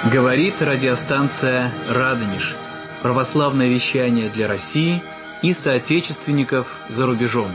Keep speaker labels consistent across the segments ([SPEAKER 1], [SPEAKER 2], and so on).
[SPEAKER 1] Говорит радиостанция «Радонеж». Православное вещание для России и соотечественников за рубежом.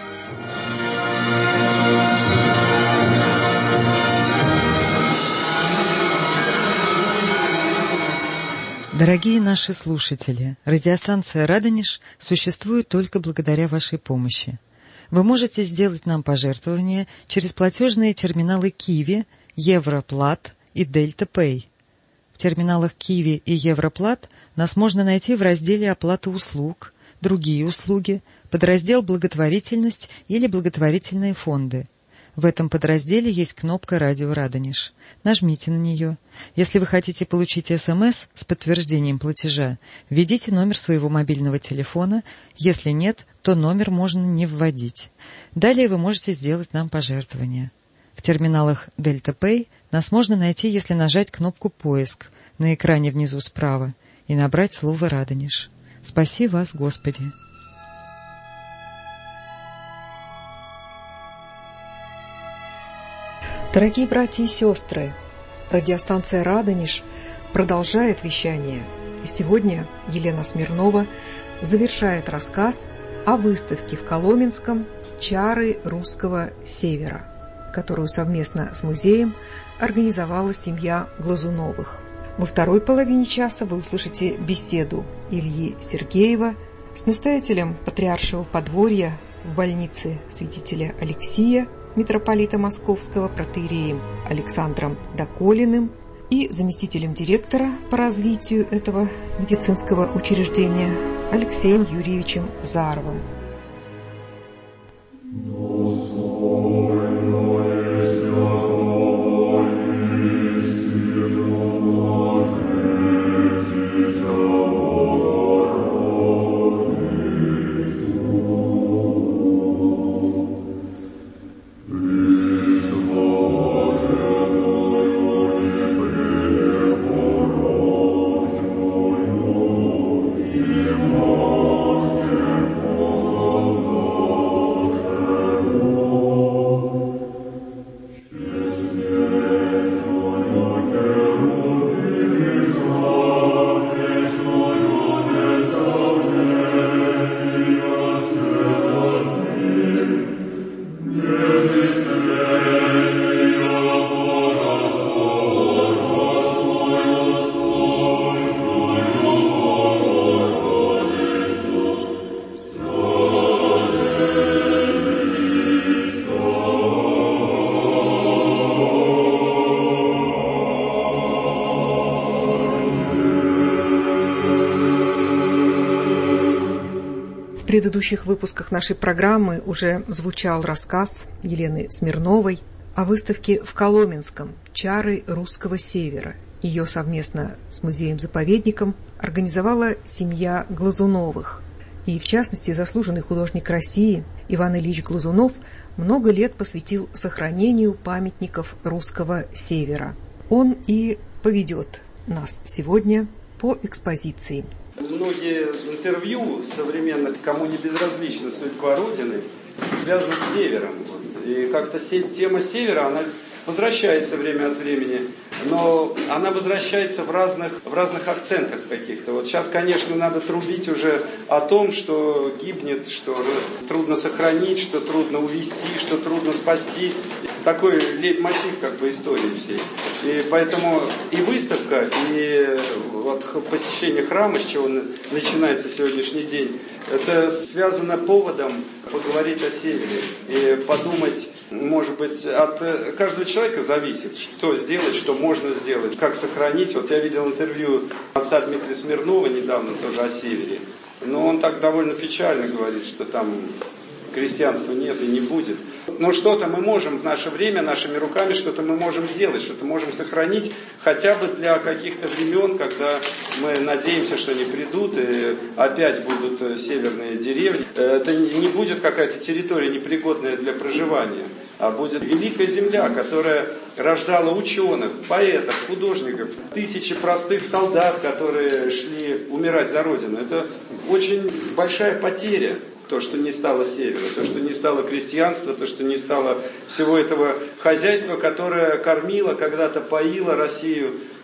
[SPEAKER 2] Дорогие наши слушатели, радиостанция «Радонеж» существует только благодаря вашей помощи. Вы можете сделать нам пожертвования через платежные терминалы Киви, Европлат и Дельта Пэй. В терминалах Киви и Европлат нас можно найти в разделе «Оплата услуг», «Другие услуги», подраздел «Благотворительность» или «Благотворительные фонды». В этом подразделе есть кнопка «Радио Радонеж». Нажмите на нее. Если вы хотите получить СМС с подтверждением платежа, введите номер своего мобильного телефона. Если нет, то номер можно не вводить. Далее вы можете сделать нам пожертвование. В терминалах Дельта Пэй нас можно найти, если нажать кнопку «Поиск» на экране внизу справа и набрать слово «Радонеж». Спаси вас, Господи!
[SPEAKER 3] Дорогие братья и сестры, радиостанция «Радонеж» продолжает вещание. И сегодня Елена Смирнова завершает рассказ о выставке в Коломенском «Чары русского севера», которую совместно с музеем организовала семья Глазуновых. Во второй половине часа вы услышите беседу Ильи Сергеева с настоятелем Патриаршего подворья в больнице святителя Алексия, митрополита Московского, протоиереем Александром Доколиным и заместителем директора по развитию этого медицинского учреждения Алексеем Юрьевичем Заровым. В предыдущих выпусках нашей программы уже звучал рассказ Елены Смирновой о выставке в Коломенском «Чары русского севера». Ее совместно с музеем-заповедником организовала семья Глазуновых. И, в частности, заслуженный художник России Иван Ильич Глазунов много лет посвятил сохранению памятников русского севера. Он и поведет нас сегодня по экспозиции.
[SPEAKER 4] Многие интервью современных, кому не безразлична судьба Родины, связаны с севером. И как-то тема севера, она возвращается время от времени, но она возвращается в разных акцентах каких-то. Вот сейчас, конечно, надо трубить уже о том, что гибнет, что трудно сохранить, что трудно увести, что трудно спасти. Такой лейтмотив как бы истории всей. И поэтому и выставка, и вот посещение храма, с чего начинается сегодняшний день, это связано поводом поговорить о севере и подумать, может быть, от каждого человека зависит, что сделать, что можно сделать, как сохранить. Вот я видел интервью отца Дмитрия Смирнова недавно тоже о севере, но он так довольно печально говорит, что там крестьянства нет и не будет. Но что-то мы можем в наше время, нашими руками, что-то мы можем сделать, что-то можем сохранить, хотя бы для каких-то времен, когда мы надеемся, что они придут, и опять будут северные деревни. Это не будет какая-то территория непригодная для проживания, а будет великая земля, которая рождала ученых, поэтов, художников, тысячи простых солдат, которые шли умирать за Родину. Это очень большая потеря. То, что не стало севера, то, что не стало крестьянства, то, что не стало всего этого хозяйства, которое кормило, когда-то поило Россию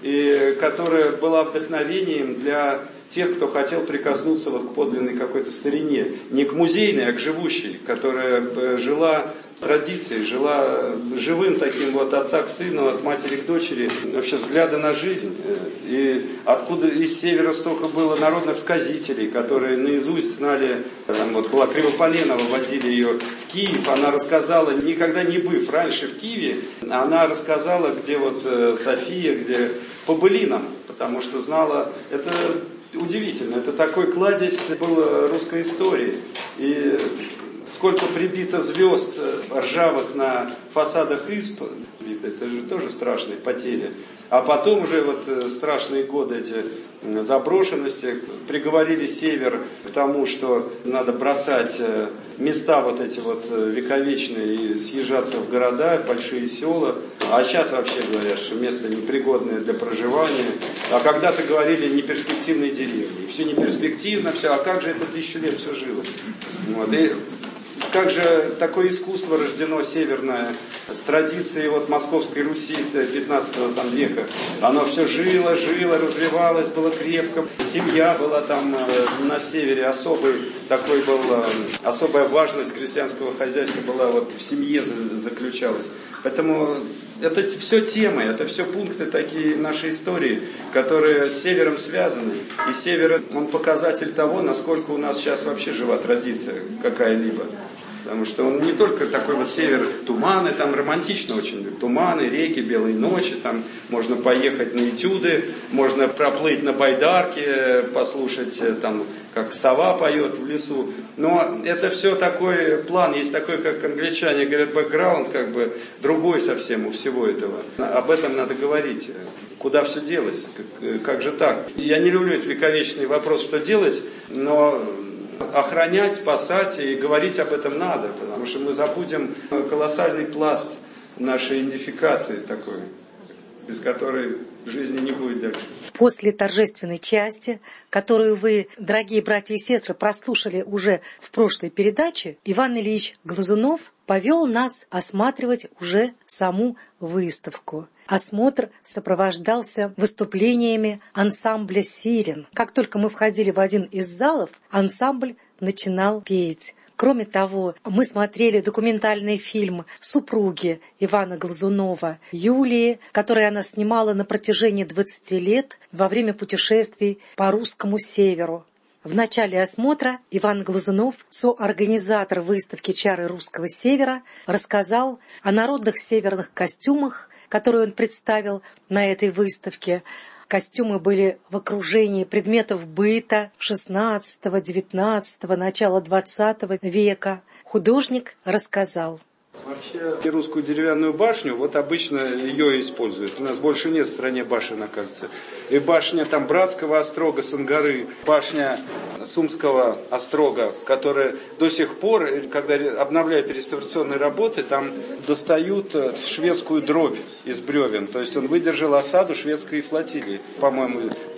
[SPEAKER 4] и которая была вдохновением для тех, кто хотел прикоснуться вот к подлинной какой-то старине. Не к музейной, а к живущей, которая жила традицией, жила живым таким вот от отца к сыну, от матери к дочери, вообще взгляда на жизнь. И откуда из севера столько было народных сказителей, которые наизусть знали, там вот была Кривополенова, водили ее в Киев, она рассказала, никогда не быв раньше в Киеве, она рассказала, где вот София, где по былинам, потому что знала, это удивительно, это такой кладезь был русской истории. И сколько прибито звезд ржавых на фасадах изб, это же тоже страшные потери. А потом уже вот страшные годы эти заброшенности приговорили север к тому, что надо бросать места вот эти вот вековечные и съезжаться в города, большие села. А сейчас вообще говорят, что место непригодное для проживания. А когда-то говорили неперспективные деревни. Все неперспективно, все. А как же это 1000 лет все жило? Вот. И как же такое искусство рождено северное, с традицией вот Московской Руси 15 века. Оно все жило, развивалось, было крепко. Семья была там на севере, особая важность крестьянского хозяйства была вот в семье заключалась. Поэтому это все темы, это все пункты такие нашей истории, которые с севером связаны. И север, он показатель того, насколько у нас сейчас вообще жива традиция какая-либо. Потому что он не только такой вот север, туманы, там романтично очень, туманы, реки, белые ночи, там можно поехать на этюды, можно проплыть на байдарке, послушать там, как сова поет в лесу. Но это все такой план, есть такой, как англичане говорят, бэкграунд, как бы другой совсем у всего этого. Об этом надо говорить. Куда все делось? Как же так? Я не люблю этот вековечный вопрос, что делать, но охранять, спасать и говорить об этом надо, потому что мы забудем колоссальный пласт нашей идентификации такой, без которой жизни не будет дальше.
[SPEAKER 5] После торжественной части, которую вы, дорогие братья и сестры, прослушали уже в прошлой передаче, Иван Ильич Глазунов повел нас осматривать уже саму выставку. Осмотр сопровождался выступлениями ансамбля «Сирен». Как только мы входили в один из залов, ансамбль начинал петь. Кроме того, мы смотрели документальный фильм «Супруги» Ивана Глазунова, Юлии, который она снимала на протяжении 20 лет во время путешествий по русскому северу. В начале осмотра Иван Глазунов, соорганизатор выставки «Чары русского севера», рассказал о народных северных костюмах, которые он представил на этой выставке. Костюмы были в окружении предметов быта XVI, XIX, начала XX века. Художник рассказал.
[SPEAKER 4] Вообще русскую деревянную башню, вот обычно ее используют. У нас больше нет в стране башен, оказывается. И башня там Братского острога с Ангары, башня Сумского острога, которая до сих пор, когда обновляют реставрационные работы, там достают шведскую дробь из бревен. То есть он выдержал осаду шведской флотилии, по-моему, в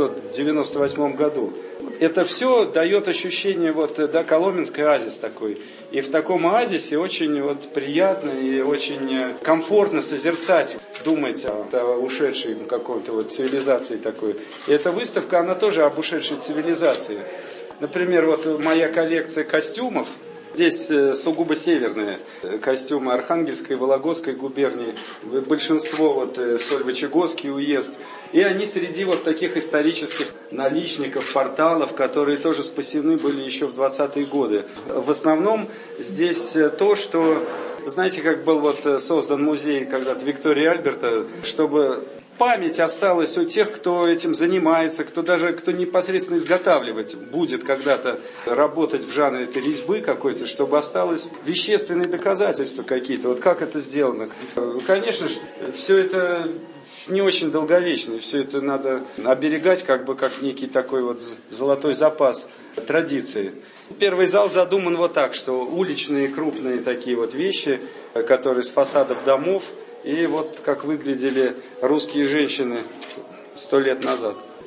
[SPEAKER 4] 1698 году. Это все дает ощущение, вот, да, коломенский оазис такой. И в таком оазисе очень вот приятно и очень комфортно созерцать, думать о ушедшей какой-то вот цивилизации такой. И эта выставка, она тоже об ушедшей цивилизации. Например, вот моя коллекция костюмов. Здесь сугубо северные костюмы Архангельской и Вологодской губернии, большинство вот Сольвычегодский уезд. И они среди вот таких исторических наличников, порталов, которые тоже спасены были еще в 20-е годы. В основном здесь то, что, знаете, как был вот создан музей когда-то Виктории Альберта, чтобы память осталась у тех, кто этим занимается, кто непосредственно изготавливать будет когда-то, работать в жанре этой резьбы какой-то, чтобы осталось вещественные доказательства какие-то. Вот как это сделано. Конечно, все это не очень долговечно, все это надо оберегать как некий такой вот золотой запас традиции. Первый зал задуман вот так, что уличные крупные такие вот вещи, которые с фасадов домов, и вот как выглядели русские женщины 100 лет назад.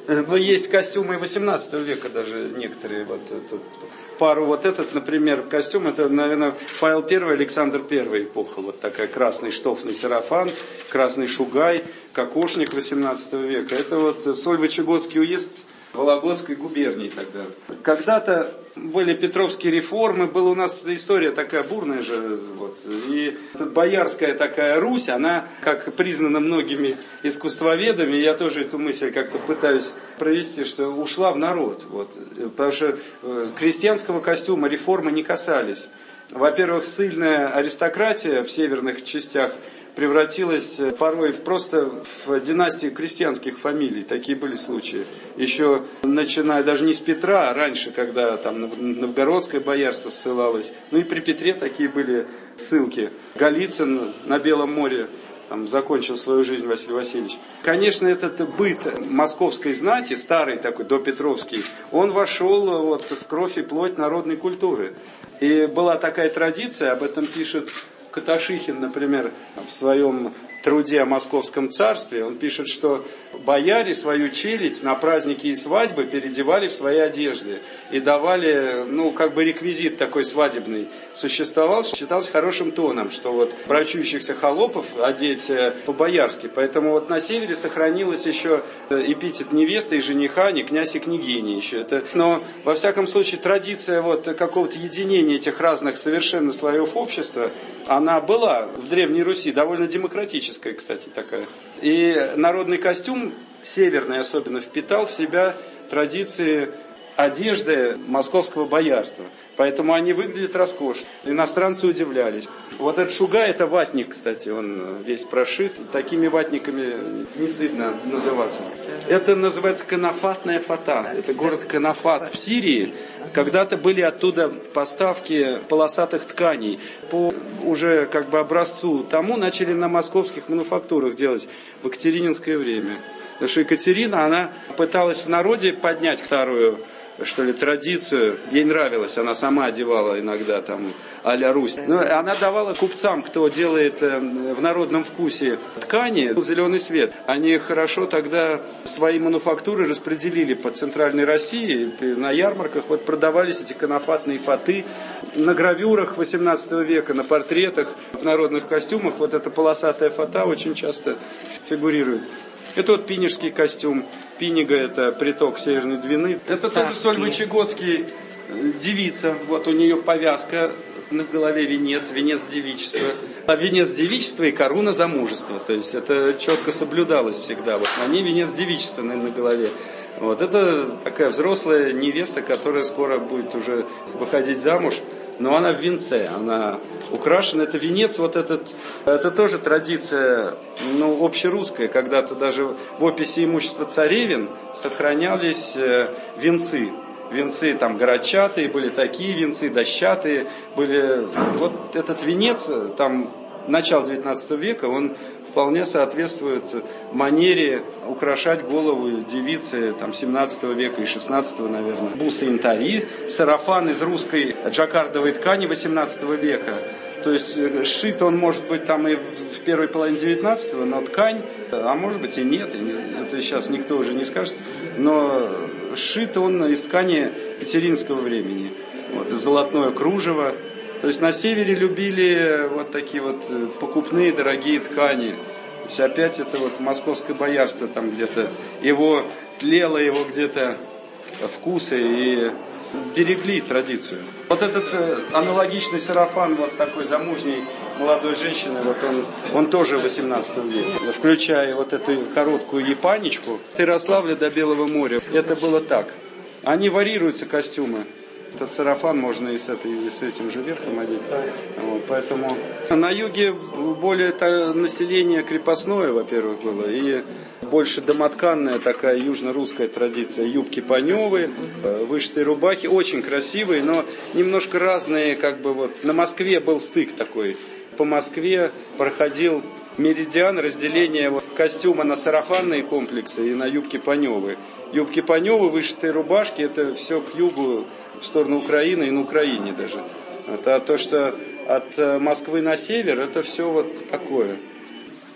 [SPEAKER 4] Но есть костюмы 18 века даже некоторые. Вот эту пару, вот этот, например, костюм, это, наверное, Павел I, Александр I эпоха. Вот такая красный штофный сарафан, красный шугай, кокошник 18 века. Это вот Сольвычегодский уезд Вологодской губернии тогда. Когда-то были Петровские реформы, была у нас история такая бурная же. Вот, и боярская такая Русь, она, как признана многими искусствоведами, я тоже эту мысль как-то пытаюсь провести, что ушла в народ. Вот, потому что крестьянского костюма реформы не касались. Во-первых, ссыльная аристократия в северных частях превратилась порой просто в династию крестьянских фамилий. Такие были случаи. Еще начиная даже не с Петра, а раньше, когда там новгородское боярство ссылалось. Ну и при Петре такие были ссылки. Голицын на Белом море там закончил свою жизнь Василий Васильевич. Конечно, этот быт московской знати, старый такой, допетровский, он вошел вот в кровь и плоть народной культуры. И была такая традиция, об этом пишет Каташихин, например, в своем труде о Московском царстве, он пишет, что бояре свою челядь на праздники и свадьбы переодевали в свои одежды и давали, ну, как бы реквизит такой свадебный существовал, считался хорошим тоном, что вот брачующихся холопов одеть по-боярски. Поэтому вот на севере сохранилось еще эпитет невесты и жениха, не князь и княгиня еще. Но, во всяком случае, традиция вот какого-то единения этих разных совершенно слоев общества, она была в Древней Руси довольно демократическая, кстати, такая. И народный костюм, северный особенно, впитал в себя традиции одежды московского боярства. Поэтому они выглядят роскошно. Иностранцы удивлялись. Вот этот шугай, это ватник, кстати, он весь прошит. Такими ватниками не стыдно называться. Это называется Канафатная фата. Это город Канафат в Сирии. Когда-то были оттуда поставки полосатых тканей. По уже как бы образцу тому начали на московских мануфактурах делать в екатерининское время. Потому что Екатерина, она пыталась в народе поднять старую, что ли, традицию. Ей нравилось, она сама одевала иногда там а-ля Русь. Но она давала купцам, кто делает в народном вкусе ткани, зеленый свет. Они хорошо тогда свои мануфактуры распределили по центральной России. На ярмарках вот продавались эти канафатные фаты. На гравюрах 18 века, на портретах, в народных костюмах вот эта полосатая фата очень часто фигурирует. Это вот пинежский костюм. Пинига – это приток Северной Двины. Это тоже Сольвычегодский девица. Вот у нее повязка, на голове венец, венец девичества. А венец девичества и коруна замужества. То есть это четко соблюдалось всегда. Вот на ней венец девичества на голове. Вот это такая взрослая невеста, которая скоро будет уже выходить замуж. Но она в венце, она украшена. Это венец, вот этот, это тоже традиция, ну, общерусская. Когда-то даже в описи имущества царевин сохранялись венцы. Венцы там городчатые, были такие венцы, дощатые. Были. Вот этот венец, там, начало 19 века, он вполне соответствует манере украшать голову девицы там, 17 века и 16, наверное. Бусы янтари, сарафан из русской джаккардовой ткани 18 века. То есть сшит он может быть там и в первой половине 19-го, но ткань, а может быть и нет, это сейчас никто уже не скажет, но сшит он из ткани екатеринского времени. Вот, золотное кружево. То есть на севере любили вот такие вот покупные дорогие ткани. То есть опять это вот московское боярство там где-то, его тлело, его где-то вкусы и берегли традицию. Вот этот аналогичный сарафан вот такой замужней молодой женщины, вот он тоже 18 века. Включая вот эту короткую япанечку, от Ярославля до Белого моря. Это было так. Они варьируются, костюмы. Этот сарафан можно и с этим же верхом одеть. Вот, поэтому на юге более население крепостное, во-первых, было, и больше домотканная такая южно-русская традиция. Юбки паневые, вышитые рубахи, очень красивые, но немножко разные, как бы вот. На Москве был стык такой. По Москве проходил меридиан разделения вот костюма на сарафанные комплексы и на юбки паневые. Юбки паневые, вышитые рубашки, это все к югу, в сторону Украины и на Украине даже. А то, что от Москвы на север, это все вот такое.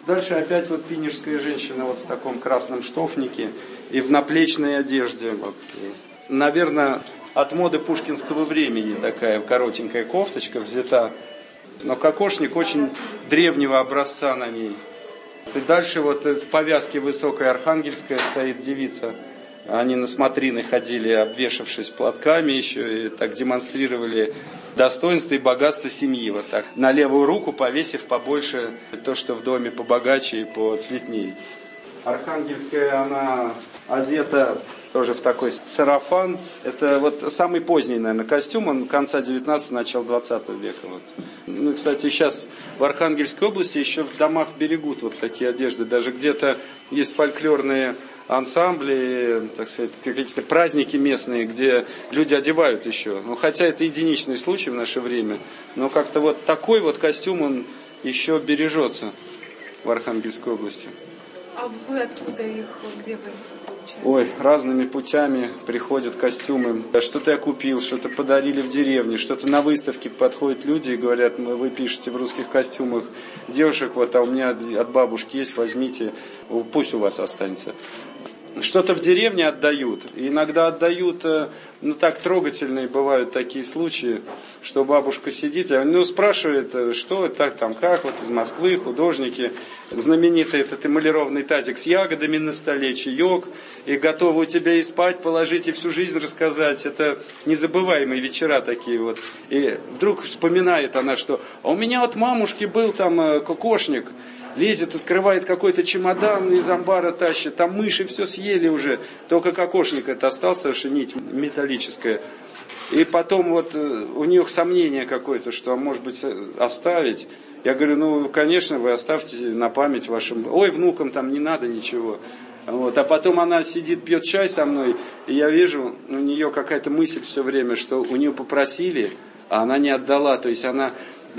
[SPEAKER 4] Дальше опять вот пинежская женщина вот в таком красном штофнике и в наплечной одежде. Вот. Наверное, от моды пушкинского времени такая коротенькая кофточка взята. Но кокошник очень древнего образца на ней. И дальше вот в повязке высокой архангельская стоит девица. Они на смотрины ходили, обвешавшись платками еще, и так демонстрировали достоинство и богатство семьи. Вот так, на левую руку повесив побольше то, что в доме побогаче и поцветней. Архангельская, она одета тоже в такой сарафан. Это вот самый поздний, наверное, костюм, он конца 19-го, начала 20 века. Вот. Ну, кстати, сейчас в Архангельской области еще в домах берегут вот такие одежды. Даже где-то есть фольклорные ансамбли, так сказать, какие-то праздники местные, где люди одевают еще. Ну, хотя это единичный случай в наше время, но как-то вот такой вот костюм, он еще бережется в Архангельской области.
[SPEAKER 6] А вы откуда их, где вы получаете?
[SPEAKER 4] Ой, разными путями приходят костюмы. Что-то я купил, что-то подарили в деревне, что-то на выставке подходят люди и говорят, вы пишете в русских костюмах девушек, вот, а у меня от бабушки есть, возьмите, пусть у вас останется. Что-то в деревне отдают. И иногда отдают, ну так трогательные бывают такие случаи, что бабушка сидит, спрашивает, что это, там, как, вот из Москвы, художники, знаменитый этот эмалированный тазик с ягодами на столе, чаек, и готовы у тебя и спать, положить, и всю жизнь рассказать. Это незабываемые вечера такие вот. И вдруг вспоминает она, что у меня от мамушки был там кокошник, лезет, открывает какой-то чемодан, из амбара тащит, там мыши все съели уже, только кокошник это остался, что нить металлическая. И потом вот у нее сомнение какое-то, что может быть оставить. Я говорю, ну конечно, вы оставьте на память вашим, ой, внукам там не надо ничего. Вот. А потом она сидит, пьет чай со мной, и я вижу, у нее какая-то мысль все время, что у нее попросили, а она не отдала, то есть она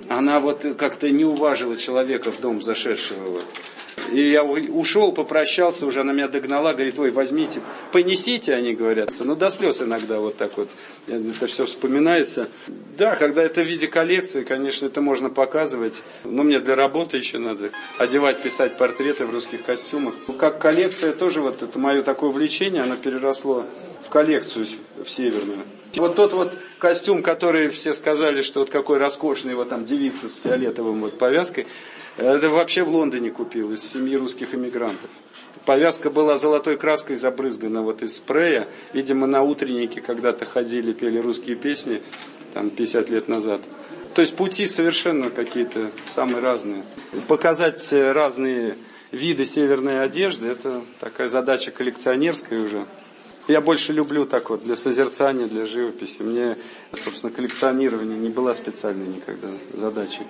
[SPEAKER 4] вот как-то не уважила человека в дом зашедшего. Вот. И я ушел, попрощался, уже она меня догнала, говорит, ой, возьмите, понесите, они говорят. Ну, до слез иногда вот так вот это все вспоминается. Да, когда это в виде коллекции, конечно, это можно показывать. Но мне для работы еще надо одевать, писать портреты в русских костюмах. Как коллекция тоже, вот это мое такое увлечение, оно переросло в коллекцию в северную. Вот тот вот костюм, который все сказали, что вот какой роскошный, вот там девица с фиолетовым вот повязкой, это вообще в Лондоне купил из семьи русских эмигрантов. Повязка была золотой краской забрызгана вот из спрея. Видимо, на утреннике когда-то ходили, пели русские песни, там 50 лет назад. То есть пути совершенно какие-то самые разные. Показать разные виды северной одежды, это такая задача коллекционерская уже. Я больше люблю так вот для созерцания, для живописи. Мне, собственно, коллекционирование не была специальной никогда задачей.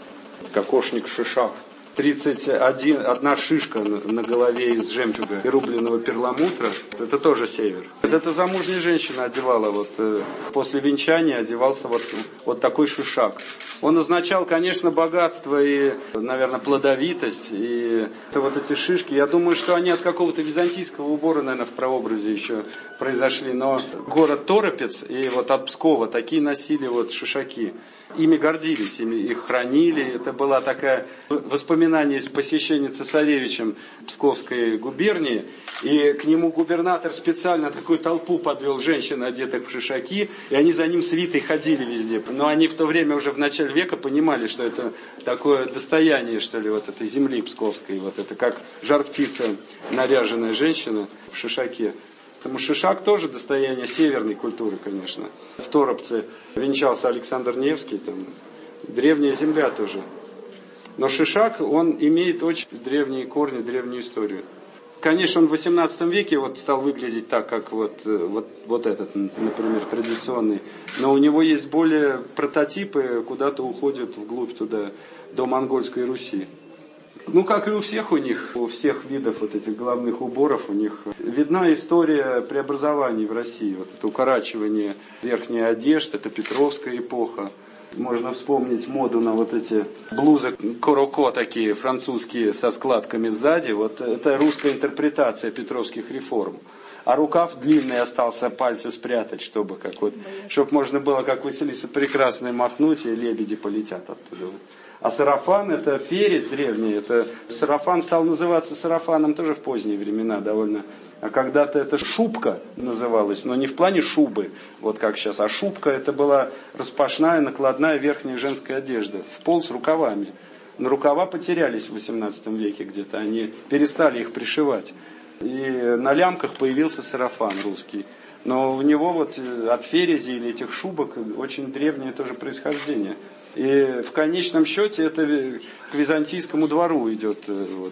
[SPEAKER 4] Кокошник Шишак. 31 шишка на голове из жемчуга и рубленого перламутра. Это тоже север. Это замужняя женщина одевала, вот после венчания одевался вот такой шишак. Он означал, конечно, богатство и, наверное, плодовитость. И это вот эти шишки, я думаю, что они от какого-то византийского убора, наверное, в прообразе еще произошли. Но город Торопец и вот от Пскова такие носили вот шишаки. Ими гордились, их хранили. Это была такая воспоминание из посещения цесаревичем Псковской губернии. И к нему губернатор специально такую толпу подвел женщин, одетых в шишаки. И они за ним свитой ходили везде. Но они в то время уже в начале века понимали, что это такое достояние, что ли, вот этой земли псковской. Вот это как жар-птица, наряженная женщина в шишаке. Потому шишак тоже достояние северной культуры, конечно. В Торопце венчался Александр Невский, там древняя земля тоже. Но шишак, он имеет очень древние корни, древнюю историю. Конечно, он в 18 веке вот стал выглядеть так, как вот этот, например, традиционный. Но у него есть более прототипы, куда-то уходят вглубь туда, до Монгольской Руси. Ну, как и у всех видов вот этих головных уборов, у них видна история преобразований в России. Вот это укорачивание верхней одежды, это Петровская эпоха. Можно вспомнить моду на вот эти блузы короко такие французские со складками сзади. Вот это русская интерпретация петровских реформ. А рукав длинный остался, пальцы спрятать, чтобы можно было, как Василиса Прекрасная, махнуть, и лебеди полетят оттуда. А сарафан, это фересь древний, сарафан стал называться сарафаном тоже в поздние времена довольно. А когда-то это шубка называлась, но не в плане шубы, вот как сейчас, а шубка это была распашная, накладная верхняя женская одежда, в пол с рукавами. Но рукава потерялись в XVIII веке где-то, они перестали их пришивать. И на лямках появился сарафан русский. Но у него вот от ферези или этих шубок очень древнее тоже происхождение. И в конечном счете это к византийскому двору идет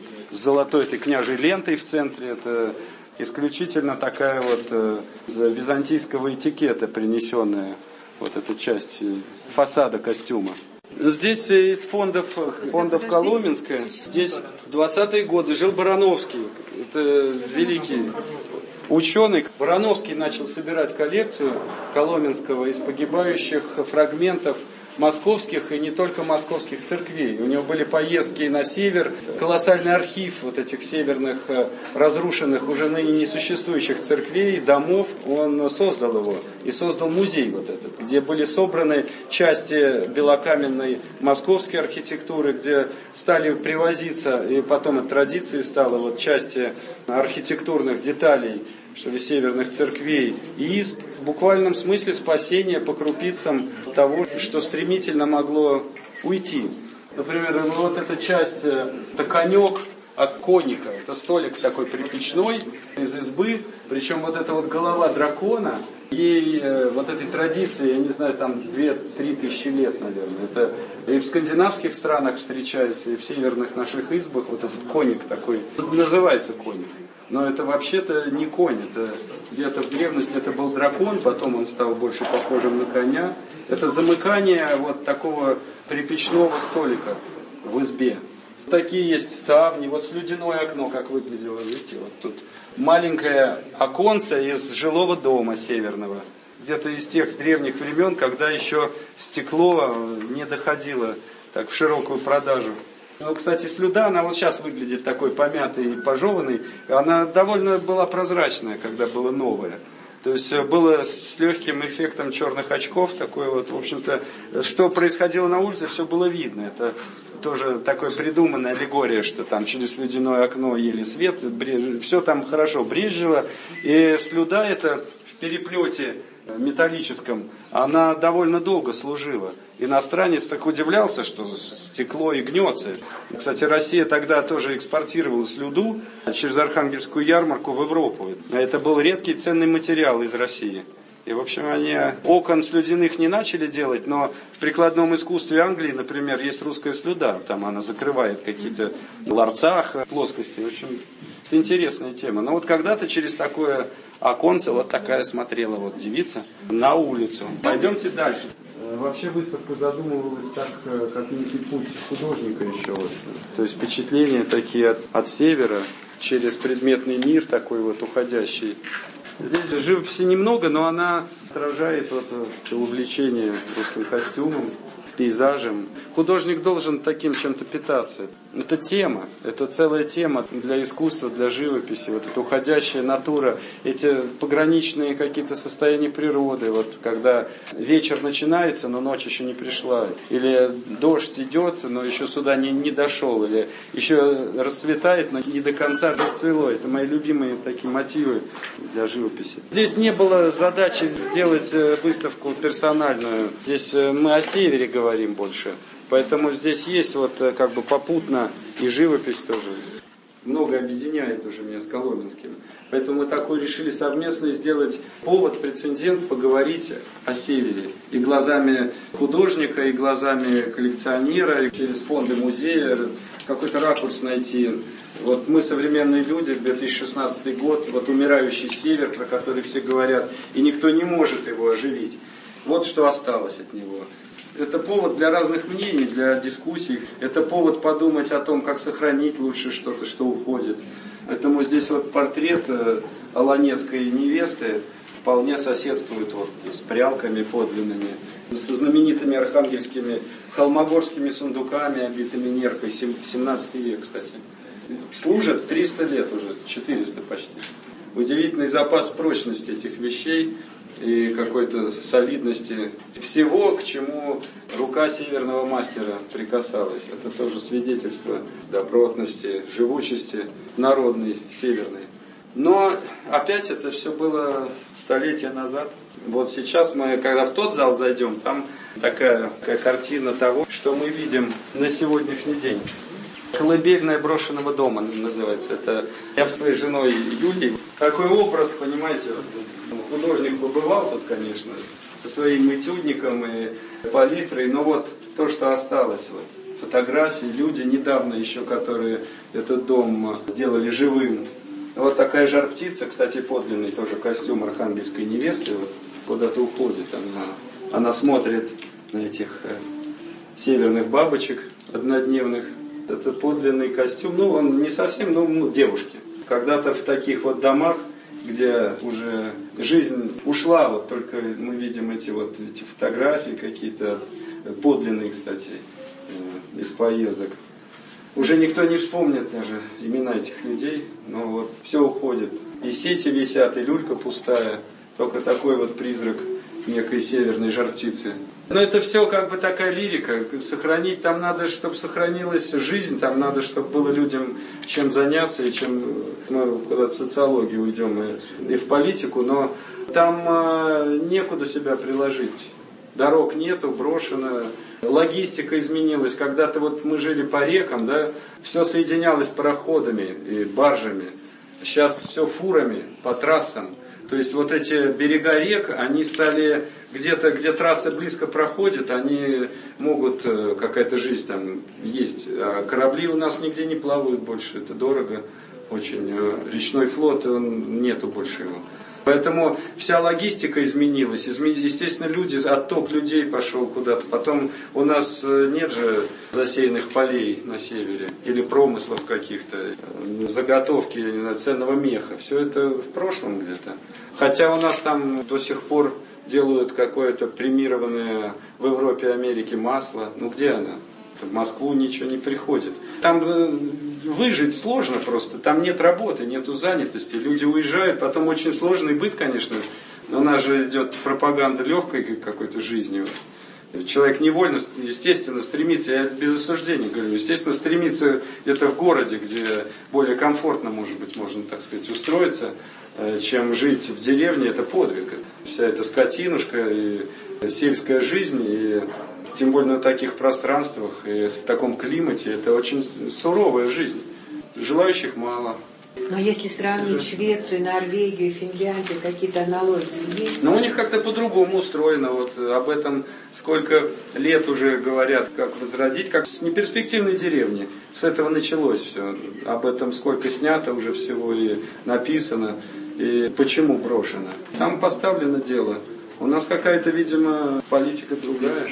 [SPEAKER 4] с золотой этой княжей лентой в центре. Это исключительно такая вот из византийского этикета принесенная вот эта часть фасада костюма. Здесь из фондов Коломенское, здесь в 20-е годы жил Барановский, это великий ученый. Барановский начал собирать коллекцию Коломенского из погибающих фрагментов московских и не только московских церквей. У него были поездки на север, колоссальный архив вот этих северных разрушенных, уже ныне несуществующих церквей, домов. Он создал его и создал музей вот этот, где были собраны части белокаменной московской архитектуры, где стали привозиться, и потом от традиции стало вот части архитектурных деталей, что ли, северных церквей и изб, в буквальном смысле спасения по крупицам того, что стремительно могло уйти. Например, вот эта часть, это конек от коника, это столик такой припечной из избы, причем вот эта вот голова дракона, ей вот этой традиции, я не знаю, там 2-3 тысячи лет, наверное. Это и в скандинавских странах встречается, и в северных наших избах вот этот коник такой, называется коник. Но это вообще-то не конь, это где-то в древности это был дракон, потом он стал больше похожим на коня. Это замыкание вот такого припечного столика в избе. Такие есть ставни, вот слюдяное окно, как выглядело, видите, вот тут маленькое оконце из жилого дома северного. Где-то из тех древних времен, когда еще стекло не доходило так в широкую продажу. Ну, кстати, слюда, она вот сейчас выглядит такой помятой и пожеванной. Она довольно была прозрачная, когда была новая. То есть было с легким эффектом черных очков. Такое вот, в общем-то, что происходило на улице, все было видно. Это тоже такая придуманная аллегория, что там через слюдяное окно ели свет, все там хорошо брезжило. И слюда это в переплете металлическом, она довольно долго служила. Иностранец так удивлялся, что стекло и гнется. Кстати, Россия тогда тоже экспортировала слюду через Архангельскую ярмарку в Европу. Это был редкий ценный материал из России. И, в общем, они окон слюдяных не начали делать, но в прикладном искусстве Англии, например, есть русская слюда. Там она закрывает какие-то ларцах, плоскости. В общем, это интересная тема. Но вот когда-то через такое оконце вот такая смотрела вот девица на улицу. Пойдемте дальше. Вообще выставка задумывалась так, как некий путь художника еще. Вот. То есть впечатления такие от севера через предметный мир такой вот уходящий. Здесь живописи немного, но она отражает вот увлечение русским костюмом, пейзажем. Художник должен таким чем-то питаться. Это тема, это целая тема для искусства, для живописи. Вот эта уходящая натура, эти пограничные какие-то состояния природы. Вот когда вечер начинается, но ночь еще не пришла. Или дождь идет, но еще сюда не дошел. Или еще расцветает, но не до конца расцвело. Это мои любимые такие мотивы для живописи. Здесь не было задачи сделать выставку персональную. Здесь мы о севере говорим больше. Поэтому здесь есть вот как бы попутно и живопись тоже. Много объединяет уже меня с Коломенским. Поэтому мы такой решили совместно сделать повод, прецедент, поговорить о севере. И глазами художника, и глазами коллекционера, и через фонды музея какой-то ракурс найти. Вот мы современные люди, 2016 год, вот умирающий север, про который все говорят, и никто не может его оживить. Вот что осталось от него. Это повод для разных мнений, для дискуссий. Это повод подумать о том, как сохранить лучше что-то, что уходит. Поэтому здесь вот портрет аланецкой невесты, вполне соседствует вот с прялками подлинными, со знаменитыми архангельскими холмогорскими сундуками, обитыми неркой, 17 век, кстати. Служат 300 лет уже, 400 почти. Удивительный запас прочности этих вещей и какой-то солидности всего, к чему рука северного мастера прикасалась. Это тоже свидетельство добротности, живучести народной, северной. Но опять это все было столетия назад. Вот сейчас мы, когда в тот зал зайдем, там такая картина того, что мы видим на сегодняшний день. «Колыбельная брошенного дома» называется. Это я с своей женой Юлией. Такой образ, понимаете, вот, художник побывал тут, конечно, со своим этюдником и палитрой, но вот то, что осталось, вот, фотографии, люди недавно еще, которые этот дом сделали живым. Вот такая жар-птица, кстати, подлинный тоже костюм архангельской невесты, вот, куда-то уходит. Она смотрит на этих северных бабочек однодневных. Это подлинный костюм, ну он не совсем, ну девушки. Когда-то в таких вот домах, где уже жизнь ушла, вот только мы видим эти фотографии какие-то, подлинные, кстати, из поездок. Уже никто не вспомнит даже имена этих людей, но вот все уходит. И сети висят, и люлька пустая, только такой вот призрак некой северной жар-птицы. Но это все как бы такая лирика. Сохранить там надо, чтобы сохранилась жизнь, там надо, чтобы было людям чем заняться, и чем мы когда в социологию уйдем и в политику, но там некуда себя приложить. Дорог нету, брошено. Логистика изменилась. Когда-то вот мы жили по рекам, да, все соединялось пароходами и баржами. Сейчас все фурами по трассам. То есть вот эти берега рек, они стали где-то, где трасса близко проходит, они могут, какая-то жизнь там есть. А корабли у нас нигде не плавают больше, это дорого очень. Речной флот, нету больше его. Поэтому вся логистика изменилась. Естественно, отток людей пошел куда-то. Потом у нас нет же засеянных полей на севере или промыслов каких-то, заготовки, не знаю, ценного меха. Все это в прошлом где-то. Хотя у нас там до сих пор делают какое-то премированное в Европе, Америке масло. Ну где оно? В Москву ничего не приходит. Там выжить сложно просто, там нет работы, нету занятости, люди уезжают, потом очень сложный быт, конечно, но у нас же идет пропаганда легкой какой-то жизни. Человек невольно, естественно, стремится, я без осуждения говорю, естественно, стремится где-то в городе, где более комфортно, может быть, можно, так сказать, устроиться, чем жить в деревне, это подвиг. Вся эта скотинушка и сельская жизнь, и тем более на таких пространствах и в таком климате, это очень суровая жизнь. Желающих мало.
[SPEAKER 7] Но если сравнить Швецию, Норвегию, Финляндию, какие-то аналогии есть?
[SPEAKER 4] Но у них как-то по-другому устроено. Вот об этом сколько лет уже говорят, как возродить, как с неперспективной деревни. С этого началось все. Об этом сколько снято уже всего и написано. И почему брошено. Там поставлено дело. У нас какая-то, видимо, политика другая.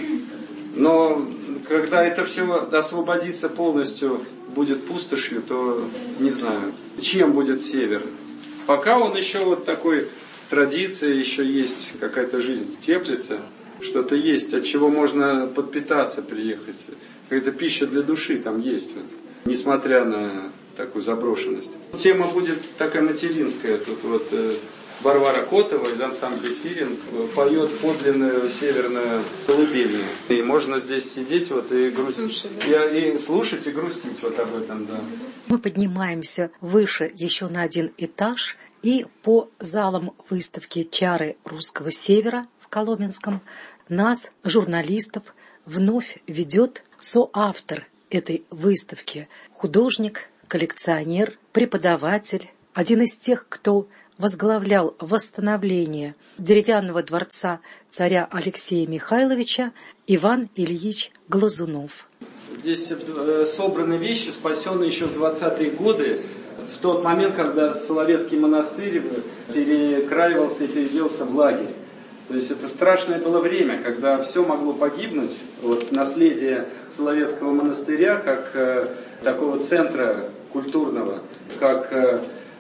[SPEAKER 4] Но когда это все освободится полностью, будет пустошью, то не знаю, чем будет север. Пока он еще вот такой традиция, еще есть какая-то жизнь, теплится, что-то есть, от чего можно подпитаться, приехать. Какая-то пища для души там есть, вот, несмотря на такую заброшенность. Тема будет такая материнская, тут вот Варвара Котова из ансамбля «Сирен» поет подлинную северную колыбельную. И можно здесь сидеть вот и грустить. И слушать, и грустить вот об этом, да.
[SPEAKER 5] Мы поднимаемся выше еще на один этаж, и по залам выставки «Чары русского севера» в Коломенском нас, журналистов, вновь ведет соавтор этой выставки. Художник, коллекционер, преподаватель, один из тех, кто возглавлял восстановление деревянного дворца царя Алексея Михайловича, Иван Ильич Глазунов.
[SPEAKER 4] Здесь собраны вещи, спасенные еще в 20-е годы, в тот момент, когда Соловецкий монастырь перекраивался и переделался в лагерь. То есть это страшное было время, когда все могло погибнуть. Вот наследие Соловецкого монастыря как такого центра культурного, как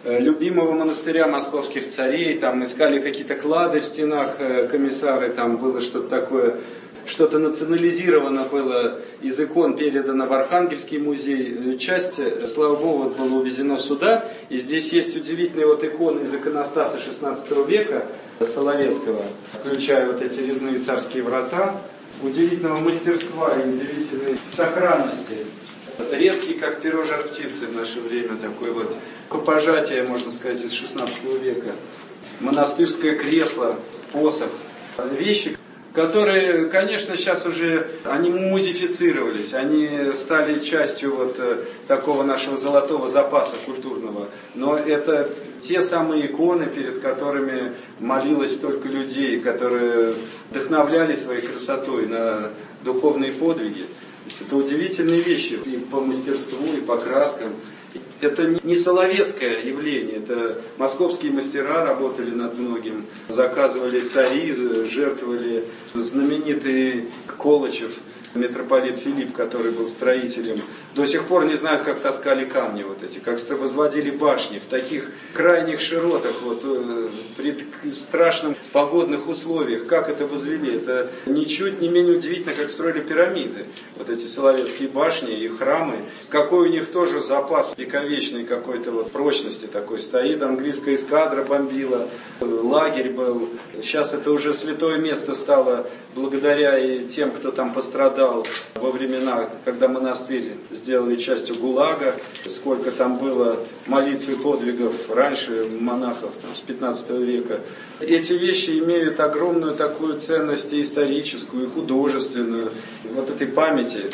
[SPEAKER 4] любимого монастыря московских царей, там искали какие-то клады в стенах комиссары, там было что-то такое, что-то национализировано было, из икон передано в Архангельский музей. Часть, слава Богу, была увезена сюда. И здесь есть удивительные вот иконы из иконостаса XVI века Соловецкого, включая вот эти резные царские врата, удивительного мастерства и удивительной сохранности. Редкий, как перо жар-птицы в наше время, такой вот рукопожатие, можно сказать, из XVI века. Монастырское кресло, посох. Вещи, которые, конечно, сейчас уже, они музифицировались, они стали частью вот такого нашего золотого запаса культурного. Но это те самые иконы, перед которыми молилось столько людей, которые вдохновляли своей красотой на духовные подвиги. То есть это удивительные вещи и по мастерству, и по краскам. Это не соловецкое явление, это московские мастера работали над многим, заказывали цари, жертвовали знаменитый Колычев, митрополит Филипп, который был строителем. До сих пор не знают, как таскали камни вот эти, как возводили башни в таких крайних широтах, вот, при страшных погодных условиях. Как это возвели? Это ничуть не менее удивительно, как строили пирамиды. Вот эти соловецкие башни и храмы. Какой у них тоже запас вековечной какой-то вот прочности такой стоит. Английская эскадра бомбила, лагерь был. Сейчас это уже святое место стало благодаря и тем, кто там пострадал во времена, когда монастырь сделали частью ГУЛАГа, сколько там было молитв и подвигов раньше монахов там, с 15 века. Эти вещи имеют огромную такую ценность и историческую, и художественную. Вот этой памяти,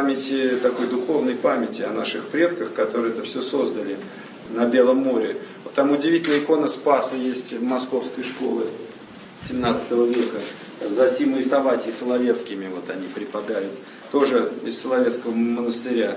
[SPEAKER 4] такой духовной памяти о наших предках, которые это все создали на Белом море. Вот там удивительная икона Спаса есть в московской школе 17 века. Зосима и Саватий Соловецкими вот они преподают, тоже из Соловецкого монастыря.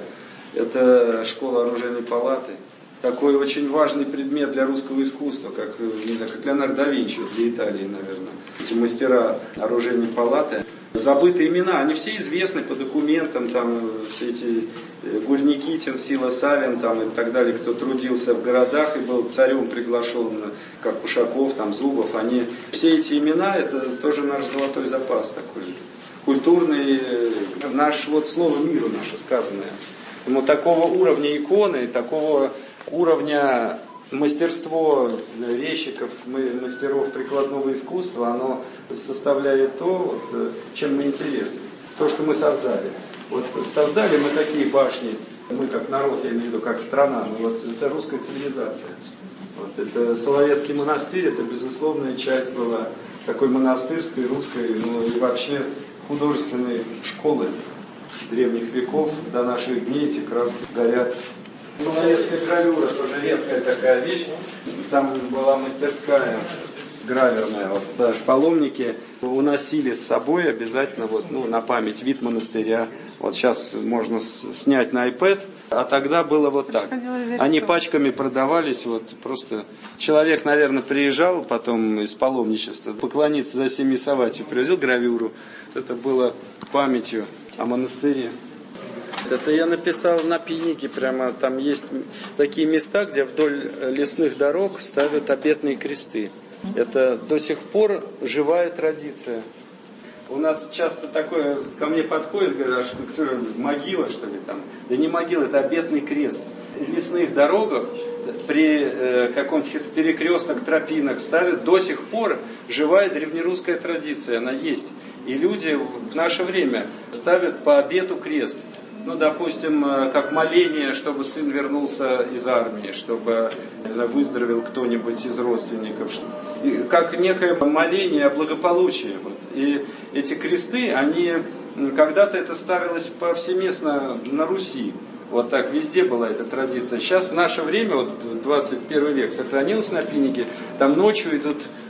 [SPEAKER 4] Это школа оружейной палаты. Такой очень важный предмет для русского искусства, как, не знаю, как Леонардо да Винчи, для Италии, наверное. Эти мастера оружейной палаты. Забытые имена, они все известны по документам, там все эти Гуль Никитин, Сила Савин там, и так далее, кто трудился в городах и был царем приглашен, как Ушаков, там, Зубов, они, все эти имена, это тоже наш золотой запас такой, культурный, наш, вот слово миру наше сказанное. Поэтому такого уровня иконы, такого уровня мастерство резчиков, мастеров прикладного искусства, оно составляет то, вот, чем мы интересны. То, что мы создали. Вот создали мы такие башни, мы как народ, я имею в виду, как страна, но вот это русская цивилизация. Вот это Соловецкий монастырь, это безусловная часть была такой монастырской, русской, ну и вообще художественной школы древних веков. До наших дней эти краски горят. Соловецкая гравюра тоже редкая такая вещь. Там была мастерская граверная. Вот, даже паломники уносили с собой обязательно вот, ну, на память вид монастыря. Вот сейчас можно снять на iPad, а тогда было вот так. Они пачками продавались. Вот, просто человек, наверное, приезжал потом из паломничества, поклониться за Зосиме Саватию, привозил гравюру. Это было памятью о монастыре. Это я написал на пейнике, прямо там есть такие места, где вдоль лесных дорог ставят обетные кресты. Это до сих пор живая традиция. У нас часто такое, ко мне подходит, говорят, что могила, что ли, там. Да не могила, это обетный крест. В лесных дорогах при каком-то перекресток тропинок ставят, до сих пор живая древнерусская традиция, она есть. И люди в наше время ставят по обету крест. Ну, допустим, как моление, чтобы сын вернулся из армии, чтобы, не знаю, выздоровел кто-нибудь из родственников. И как некое моление о благополучии. Вот. И эти кресты, они, когда-то это ставилось повсеместно на Руси. Вот так везде была эта традиция. Сейчас в наше время, вот 21 век, сохранилось на пейнике, там ночью идут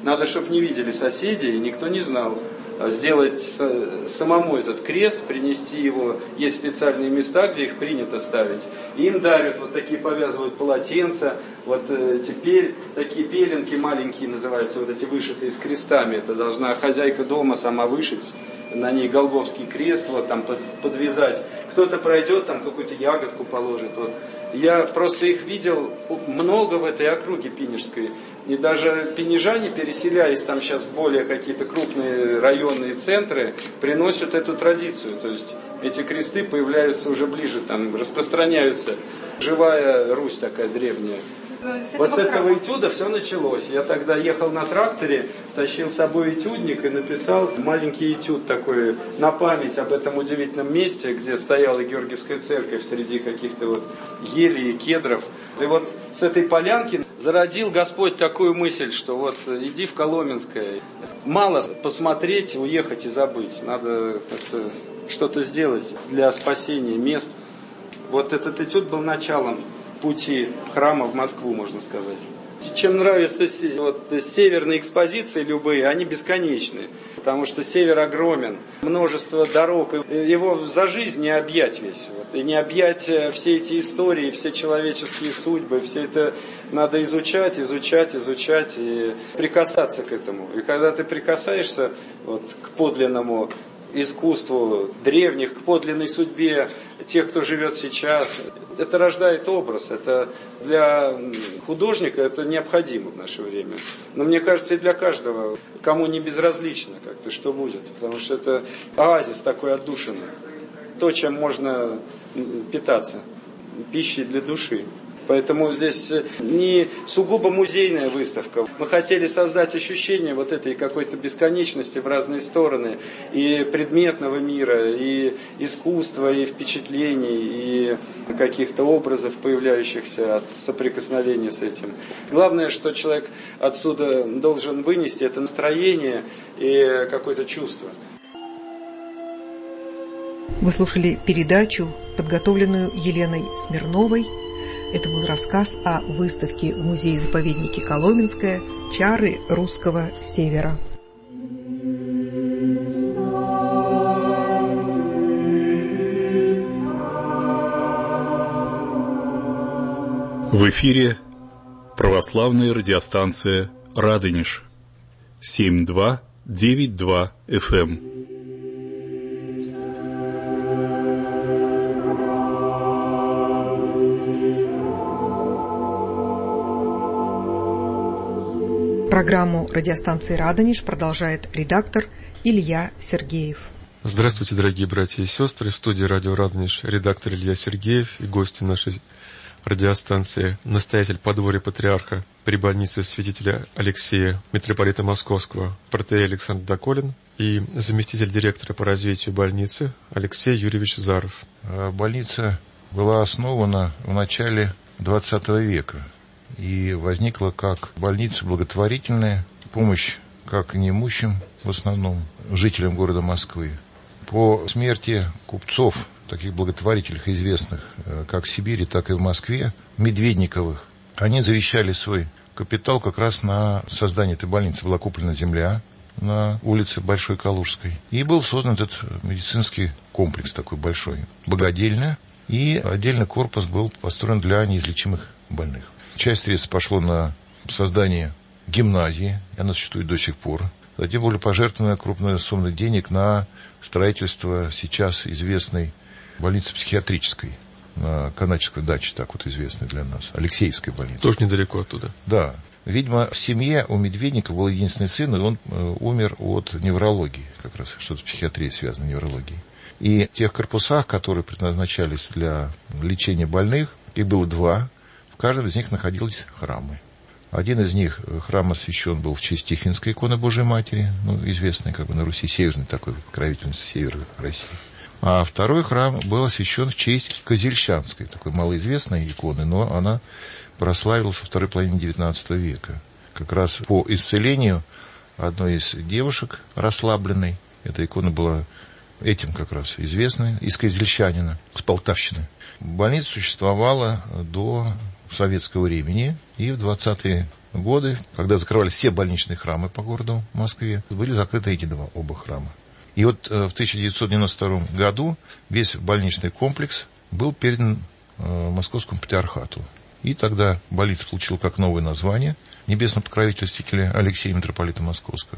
[SPEAKER 4] надо, чтобы не видели соседи, и никто не знал. Сделать самому этот крест, принести его, есть специальные места, где их принято ставить. И им дарят, вот такие повязывают полотенца, вот теперь такие пеленки маленькие называются, вот эти вышитые с крестами. Это должна хозяйка дома сама вышить, на ней Голгофский крест, вот там подвязать. Кто-то пройдет, там какую-то ягодку положит. Вот. Я просто их видел много в этой округе Пинежской. И даже пинежане, переселяясь там сейчас в более какие-то крупные районные центры, приносят эту традицию. То есть эти кресты появляются уже ближе, там распространяются. Живая Русь такая древняя. Вот с этого этюда все началось. Я тогда ехал на тракторе, тащил с собой этюдник и написал маленький этюд такой на память об этом удивительном месте, где стояла Георгиевская церковь среди каких-то вот елей и кедров. И вот с этой полянки зародил Господь такую мысль, что вот иди в Коломенское. Мало посмотреть, уехать и забыть. Надо как-то что-то сделать для спасения мест. Вот этот этюд был началом пути храма в Москву, можно сказать. Чем нравятся вот северные экспозиции любые, они бесконечны, потому что север огромен, множество дорог, его за жизнь не объять весь, вот, и не объять все эти истории, все человеческие судьбы, все это надо изучать и прикасаться к этому. И когда ты прикасаешься вот, к подлинному искусству древних, к подлинной судьбе тех, кто живет сейчас. Это рождает образ. Это для художника это необходимо в наше время. Но мне кажется, и для каждого, кому не безразлично как-то, что будет. Потому что это оазис такой отдушины. То, чем можно питаться. Пищей для души. Поэтому здесь не сугубо музейная выставка. Мы хотели создать ощущение вот этой какой-то бесконечности в разные стороны. И предметного мира, и искусства, и впечатлений, и каких-то образов, появляющихся от соприкосновения с этим. Главное, что человек отсюда должен вынести, это настроение и какое-то чувство.
[SPEAKER 3] Вы слушали передачу, подготовленную Еленой Смирновой. Это был рассказ о выставке в музее-заповеднике Коломенское «Чары русского севера».
[SPEAKER 8] В эфире православная радиостанция «Радонеж» 7292 FM.
[SPEAKER 3] Программу радиостанции «Радонеж» продолжает редактор Илья Сергеев.
[SPEAKER 9] Здравствуйте, дорогие братья и сестры. В студии радио «Радонеж» редактор Илья Сергеев и гости нашей радиостанции, настоятель подворья патриарха при больнице святителя Алексея, митрополита Московского, протоиерей Александр Доколин, и заместитель директора по развитию больницы Алексей Юрьевич Заров.
[SPEAKER 10] Больница была основана в начале XX века. И возникла как больница благотворительная, помощь как неимущим, в основном жителям города Москвы. По смерти купцов, таких благотворителей известных как в Сибири, так и в Москве, Медведниковых, они завещали свой капитал как раз на создание этой больницы. Была куплена земля на улице Большой Калужской. И был создан этот медицинский комплекс такой большой, богадельня. И отдельный корпус был построен для неизлечимых больных. Часть средств пошло на создание гимназии, и она существует до сих пор. Затем были пожертвованы крупные суммы денег на строительство сейчас известной больницы психиатрической на Каначевской даче, так вот известной для нас, Алексеевской больницы.
[SPEAKER 9] Тоже недалеко оттуда.
[SPEAKER 10] Да. Видимо, в семье у Медведника был единственный сын, и он умер от неврологии, как раз что-то с психиатрией связано, неврологией. И в тех корпусах, которые предназначались для лечения больных, их было два. В каждом из них находились храмы. Один из них, храм освящен был в честь Тихвинской иконы Божией Матери, известной как бы на Руси, северной такой покровительницы севера России. А второй храм был освящен в честь Козельщанской, такой малоизвестной иконы, но она прославилась во второй половине XIX века. Как раз по исцелению одной из девушек расслабленной, эта икона была этим как раз известна, из Козельщанина, с Полтавщины. Больница существовала до советского времени, и в 20-е годы, когда закрывали все больничные храмы по городу Москве, были закрыты эти оба храма. И вот в 1992 году весь больничный комплекс был передан Московскому патриархату. И тогда больница получила как новое название небесно-покровительствователя Алексея митрополита Московского.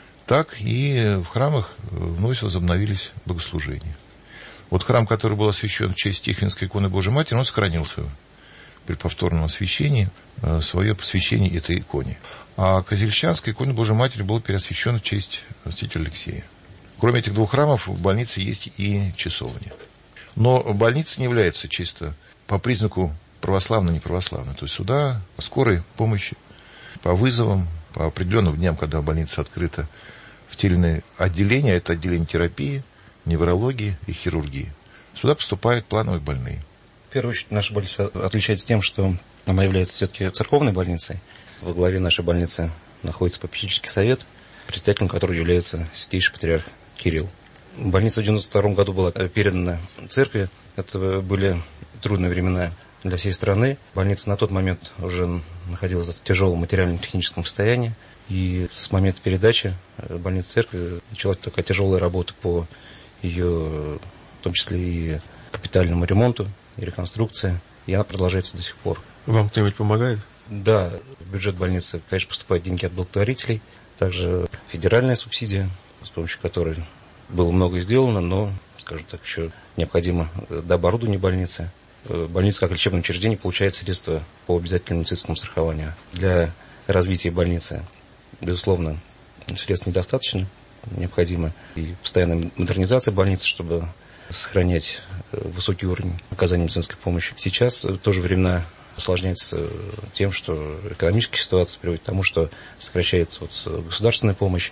[SPEAKER 10] Так и в храмах вновь возобновились богослужения. Вот храм, который был освящен в честь Тихвинской иконы Божией Матери, он сохранился при повторном освящении, свое посвящение этой иконе. А Козельчанской иконе Божией Матери был переосвящен в честь святителя Алексея. Кроме этих двух храмов, в больнице есть и часовня. Но больница не является чисто по признаку православно-неправославной. То есть сюда по скорой помощи, по вызовам, по определенным дням, когда больница открыта, в те или иные отделения, это отделение терапии, неврологии и хирургии. Сюда поступают плановые больные.
[SPEAKER 11] В первую очередь, наша больница отличается тем, что она является все-таки церковной больницей. Во главе нашей больницы находится попечительский совет, председателем которого является святейший патриарх Кирилл. Больница в 1992 году была передана церкви. Это были трудные времена для всей страны. Больница на тот момент уже находилась в тяжелом материально-техническом состоянии. И с момента передачи больницы церкви началась такая тяжелая работа по ее, в том числе и капитальному ремонту, и реконструкции. И она продолжается до сих пор.
[SPEAKER 9] Вам кто-нибудь помогает?
[SPEAKER 11] Да, в бюджет больницы, конечно, поступают деньги от благотворителей. Также федеральная субсидия, с помощью которой было много сделано, но, скажем так, еще необходимо до оборудования больницы. Больница, как лечебное учреждение, получает средства по обязательному медицинскому страхованию. Для развития больницы, безусловно, средств недостаточно. Необходима и постоянная модернизация больницы, чтобы сохранять высокий уровень оказания медицинской помощи. Сейчас тоже времена осложняются тем, что экономическая ситуация приводит к тому, что сокращается государственная помощь.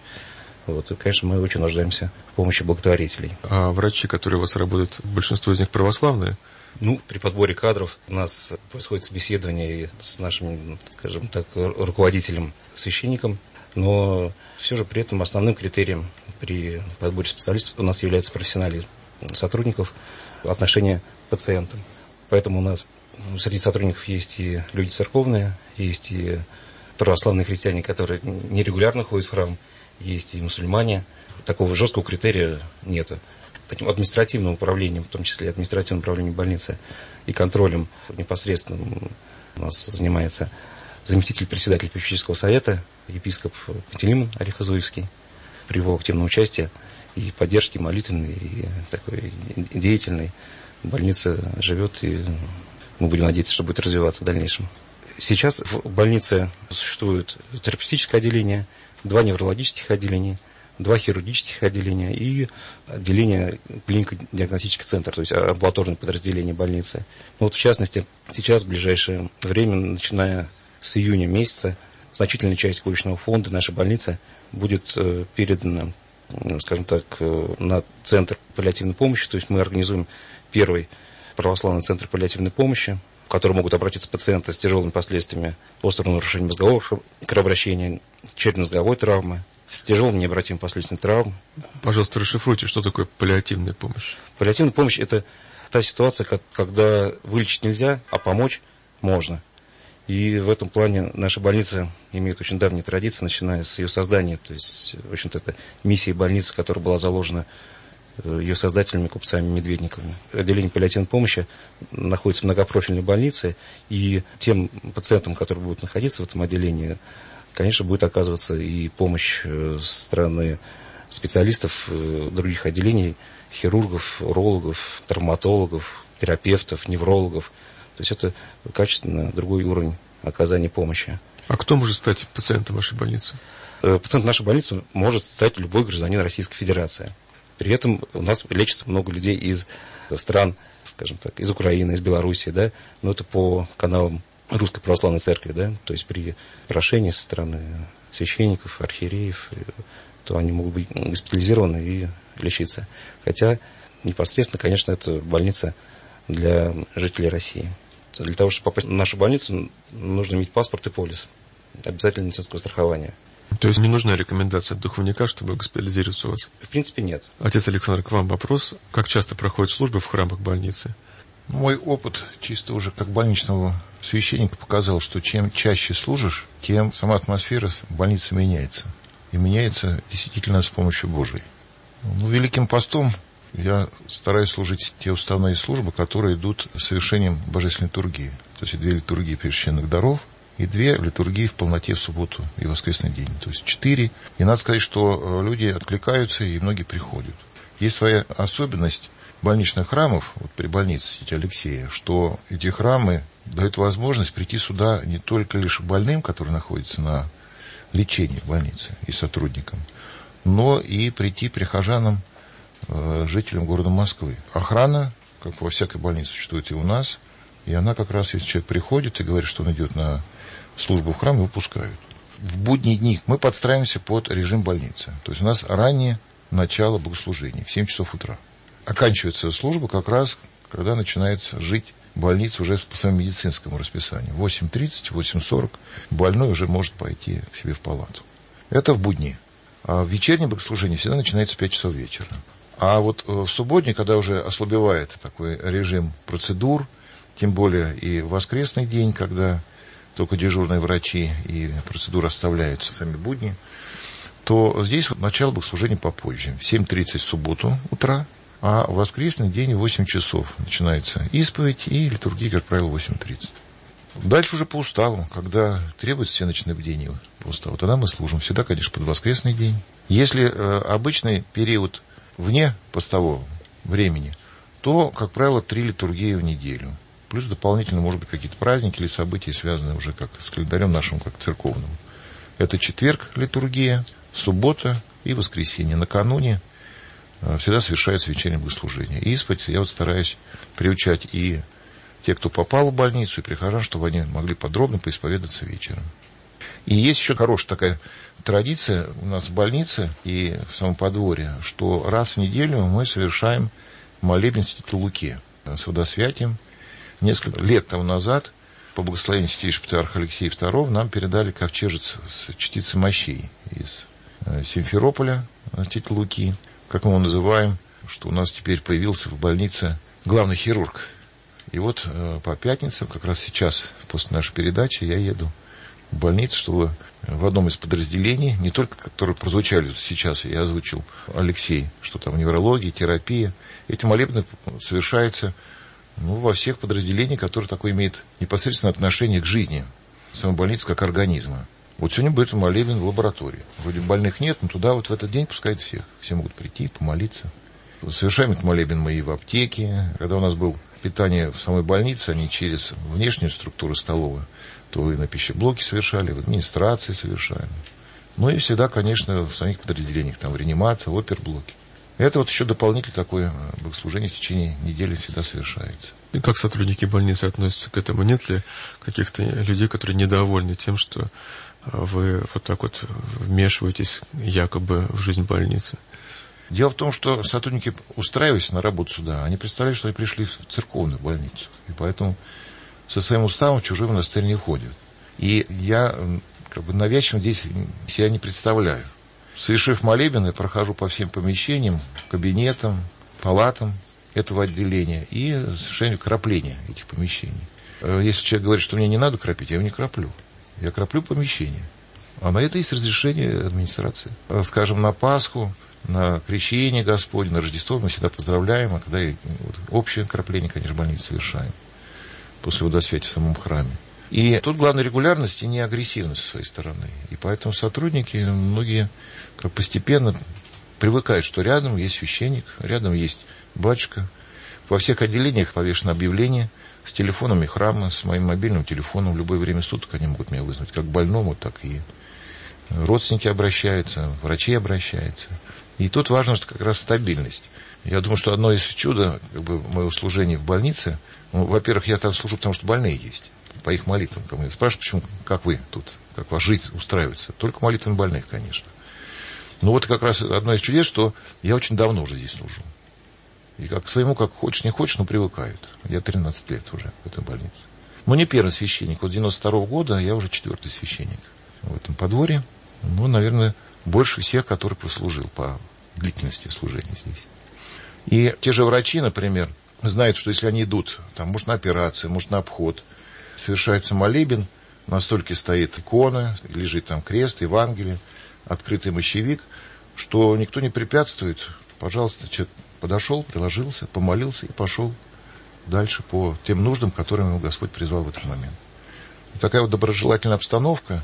[SPEAKER 11] И, конечно, мы очень нуждаемся в помощи благотворителей.
[SPEAKER 9] А врачи, которые у вас работают, большинство из них православные?
[SPEAKER 11] При подборе кадров у нас происходит собеседование с нашим, скажем так, руководителем, священником, но все же при этом основным критерием при подборе специалистов у нас является профессионализм сотрудников, отношение к пациентам. Поэтому у нас среди сотрудников есть и люди церковные, есть и православные христиане, которые нерегулярно ходят в храм, есть и мусульмане. Такого жесткого критерия нет. Таким административным управлением, в том числе административным управлением больницы и контролем непосредственно у нас занимается заместитель председателя попечительского совета, епископ Пантелеймон Орехозуевский. При его активном участии и поддержке молитвенной, и такой деятельной больница живет, и мы будем надеяться, что будет развиваться в дальнейшем. Сейчас в больнице существует терапевтическое отделение, 2 неврологических отделения, 2 хирургических отделения и отделение клинико-диагностический центр, то есть амбулаторное подразделение больницы. В частности, сейчас, в ближайшее время, начиная с июня месяца, значительная часть коечного фонда нашей больницы будет передана, скажем так, на центр паллиативной помощи. То есть мы организуем первый православный центр паллиативной помощи, в который могут обратиться пациенты с тяжелыми последствиями острого нарушения мозгового кровообращения, черепно-мозговой травмы, с тяжелыми необратимыми последствиями травм.
[SPEAKER 9] Пожалуйста, расшифруйте, что такое паллиативная помощь.
[SPEAKER 11] Паллиативная помощь – это та ситуация, когда вылечить нельзя, а помочь можно. И в этом плане наша больница имеет очень давние традиции, начиная с ее создания. То есть, в общем-то, это миссия больницы, которая была заложена ее создателями, купцами Медведниковыми. Отделение паллиативной помощи находится в многопрофильной больнице, и тем пациентам, которые будут находиться в этом отделении, конечно, будет оказываться и помощь со стороны специалистов других отделений, хирургов, урологов, травматологов, терапевтов, неврологов. То есть это качественно другой уровень оказания помощи.
[SPEAKER 9] А кто может стать пациентом вашей больницы?
[SPEAKER 11] Пациентом нашей больницы может стать любой гражданин Российской Федерации. При этом у нас лечится много людей из стран, скажем так, из Украины, из Белоруссии, да, но это по каналам Русской Православной Церкви, да, то есть при прошении со стороны священников, архиереев, то они могут быть госпитализированы и лечиться. Хотя непосредственно, конечно, это больница для жителей России. Для того, чтобы попасть в нашу больницу, нужно иметь паспорт и полис. Обязательно медицинского страхования.
[SPEAKER 9] То есть не нужна рекомендация от духовника, чтобы госпитализироваться у вас?
[SPEAKER 11] В принципе, нет.
[SPEAKER 9] Отец Александр, к вам вопрос. Как часто проходят службы в храмах больницы?
[SPEAKER 10] Мой опыт чисто уже как больничного священника показал, что чем чаще служишь, тем сама атмосфера больницы меняется. И меняется действительно с помощью Божией. Великим постом я стараюсь служить те уставные службы, которые идут с совершением божественной литургии. То есть 2 литургии пресвященных даров и 2 литургии в полноте в субботу и воскресный день. То есть 4. И надо сказать, что люди откликаются и многие приходят. Есть своя особенность больничных храмов, вот при больнице святителя Алексея, что эти храмы дают возможность прийти сюда не только лишь больным, которые находятся на лечении в больнице, и сотрудникам, но и прийти прихожанам, жителям города Москвы. Охрана, как во всякой больнице, существует и у нас, и она как раз, если человек приходит и говорит, что он идет на службу в храм, его пускают. В будние дни мы подстраиваемся под режим больницы. То есть у нас раннее начало богослужения, в 7 часов утра. Оканчивается служба как раз, когда начинается жить больница уже по своему медицинскому расписанию. В 8:30, 8:40 больной уже может пойти к себе в палату. Это в будни. А в вечернее богослужение всегда начинается в 5 часов вечера. А вот в субботний, когда уже ослабевает такой режим процедур, тем более и в воскресный день, когда только дежурные врачи и процедуры оставляются, сами будни, то здесь вот начало богослужения попозже. В 7:30 в субботу утра, а в воскресный день в 8 часов начинается исповедь и литургия, как правило, в 8:30. Дальше уже по уставу, когда требуется всеночное бдение по уставу, тогда мы служим. Всегда, конечно, под воскресный день. Если обычный период вне постового времени, то, как правило, 3 литургии в неделю. Плюс дополнительно, может быть, какие-то праздники или события, связанные уже как с календарем нашим, как церковным. Это четверг литургия, суббота и воскресенье. Накануне всегда совершается вечернее богослужение. И исповедь я вот стараюсь приучать и те, кто попал в больницу, и прихожан, чтобы они могли подробно поисповедаться вечером. И есть еще хорошая такая традиция у нас в больнице и в самом подворье, что раз в неделю мы совершаем молебен святителю Луке с водосвятием. Несколько лет тому назад по благословению святейшего патриарха Алексея II нам передали ковчежец с частицей мощей из Симферополя, святителя Луки, как мы его называем, что у нас теперь появился в больнице главный хирург. И вот по пятницам, как раз сейчас, после нашей передачи, я еду в больницу, чтобы в одном из подразделений, не только которые прозвучали сейчас, я озвучил Алексей, что там неврология, терапия, эти молебны совершаются во всех подразделениях, которые такое имеют непосредственное отношение к жизни самой больницы как организма. Вот сегодня будет молебен в лаборатории. Вроде больных нет, но туда вот в этот день пускают всех. Все могут прийти, помолиться. Совершаем этот молебен мы и в аптеке. Когда у нас было питание в самой больнице, а не через внешнюю структуру столовой, то и на пищеблоке совершали, в администрации совершаем. Ну и всегда, конечно, в самих подразделениях, там в реанимации, в оперблоке. Это вот еще дополнительное такое богослужение в течение недели всегда совершается.
[SPEAKER 9] И как сотрудники больницы относятся к этому? Нет ли каких-то людей, которые недовольны тем, что вы вот так вот вмешиваетесь якобы в жизнь больницы?
[SPEAKER 10] Дело в том, что сотрудники, устраиваясь на работу сюда, они представляют, что они пришли в церковную больницу. И поэтому со своим уставом в чужой монастырь не ходят. И я навязчиво здесь себя не представляю. Совершив молебен, я прохожу по всем помещениям, кабинетам, палатам этого отделения и совершаю крапление этих помещений. Если человек говорит, что мне не надо кропить, я его не краплю. Я краплю помещение. А на это есть разрешение администрации. Скажем, на Пасху, на Крещение Господне, на Рождество мы всегда поздравляем, а когда общее крапление, конечно, больницы совершаем после водосвятия в самом храме. И тут главное регулярность и не агрессивность со своей стороны. И поэтому сотрудники, многие постепенно привыкают, что рядом есть священник, рядом есть батюшка. Во всех отделениях повешено объявление с телефонами храма, с моим мобильным телефоном. В любое время суток они могут меня вызвать, как больному, так и родственники обращаются, врачи обращаются. И тут важно как раз стабильность. Я думаю, что одно из чуда моего служения в больнице, во-первых, я там служу, потому что больные есть. По их молитвам. Спрашивают, почему, как вы тут, как ваша жизнь устраивается. Только молитвами больных, конечно. Но вот как раз одно из чудес, что я очень давно уже здесь служу. И к своему, как хочешь, не хочешь, но привыкают. Я 13 лет уже в этой больнице. Но не первый священник. Вот 92-го года я уже 4-й священник в этом подворье. Ну, наверное, больше всех, который прослужил по длительности служения здесь. И те же врачи, например, знают, что если они идут, там, может, на операцию, может, на обход, совершается молебен, на столике стоит икона, лежит там крест, Евангелие, открытый мощевик, что никто не препятствует. Пожалуйста, человек подошел, приложился, помолился и пошел дальше по тем нуждам, которым ему Господь призвал в этот момент. И такая вот доброжелательная обстановка,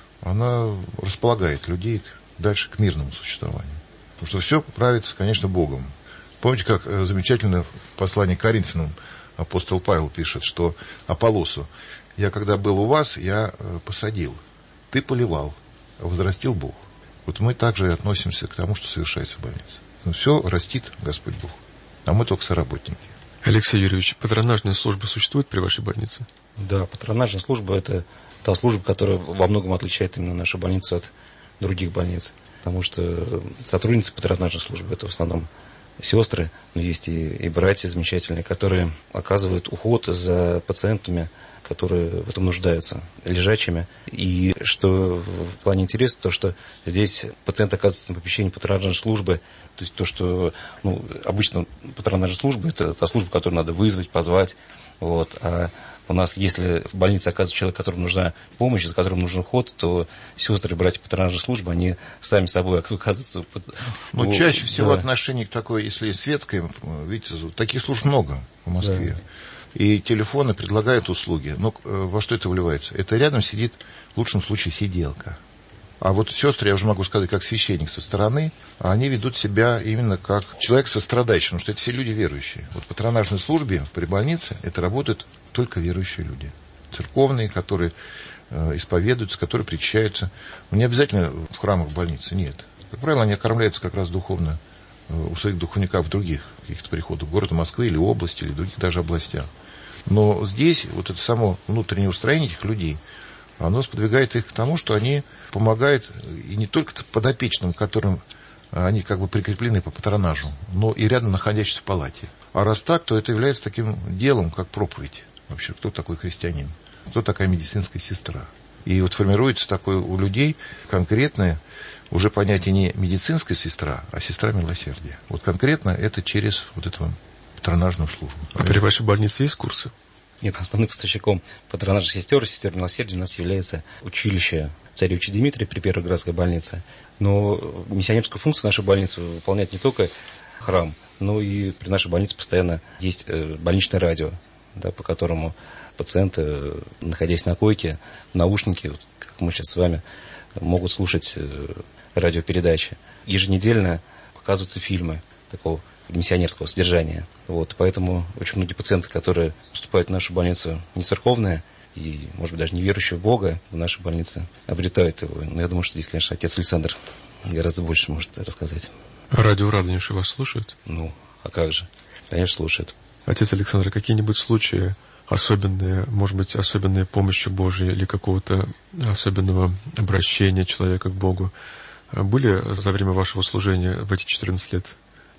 [SPEAKER 10] она располагает людей дальше к мирному существованию. Потому что все правится, конечно, Богом. Помните, как замечательно в послании к Коринфянам апостол Павел пишет, что Аполлосу: «Я, когда был у вас, я посадил, ты поливал, а возрастил Бог». Вот мы также относимся к тому, что совершается в больнице. Но все растит Господь Бог, а мы только соработники.
[SPEAKER 9] Алексей Юрьевич, патронажная служба существует при вашей больнице?
[SPEAKER 11] Да, патронажная служба – это та служба, которая во многом отличает именно нашу больницу от других больниц. Потому что сотрудницы патронажной службы – это в основном сестры, но есть и братья замечательные, которые оказывают уход за пациентами, которые в этом нуждаются, лежачими. И что в плане интереса, то, что здесь пациент оказывается на попечении патронажной службы. То есть то, что обычно патронажная служба – это та служба, которую надо вызвать, позвать. Вот. А у нас, если в больнице оказывается человек, которому нужна помощь, за которым нужен уход, то сестры и братья патронажной службы, они сами собой оказываются.
[SPEAKER 10] Чаще всего отношение к такой, если светской, видите, таких служб много в Москве. Да. И телефоны предлагают услуги. Но во что это вливается? Это рядом сидит, в лучшем случае, сиделка. А вот сестры, я уже могу сказать, как священник со стороны, они ведут себя именно как человек сострадающий, потому что это все люди верующие. Вот в патронажной службе при больнице это работают только верующие люди. Церковные, которые исповедуются, которые причащаются. Но не обязательно в храмах больницы, нет. Как правило, они окормляются как раз духовно у своих духовников в других каких-то приходах, города Москвы или области, или других даже областях. Но здесь вот это само внутреннее устроение этих людей, оно сподвигает их к тому, что они помогают и не только подопечным, которым они как бы прикреплены по патронажу, но и рядом находящимся в палате. А раз так, то это является таким делом, как проповедь. Вообще, кто такой христианин? Кто такая медицинская сестра? И вот формируется такое у людей конкретное уже понятие не медицинская сестра, а сестра милосердия. Вот конкретно это через вот эту патронажную службу.
[SPEAKER 9] А при вашей больнице есть курсы?
[SPEAKER 11] Нет, основным поставщиком патронажных сестер милосердия у нас является училище царевича Дмитрия при Первой городской больнице. Но миссионерскую функцию нашей больницы выполняет не только храм, но и при нашей больнице постоянно есть больничное радио, да, по которому пациенты, находясь на койке, в наушнике, вот, как мы сейчас с вами, могут слушать радиопередачи. Еженедельно показываются фильмы такого миссионерского содержания. Вот, поэтому очень многие пациенты, которые поступают в нашу больницу не церковные и, может быть, даже не верующие в Бога, в нашей больнице обретают его. Но я думаю, что здесь, конечно, отец Александр гораздо больше может рассказать.
[SPEAKER 9] Радио Радонеж вас слушают?
[SPEAKER 11] А как же? Конечно, слушают.
[SPEAKER 9] Отец Александр, какие-нибудь случаи особенные, может быть, особенные помощи Божьей или какого-то особенного обращения человека к Богу были за время вашего служения в эти 14 лет?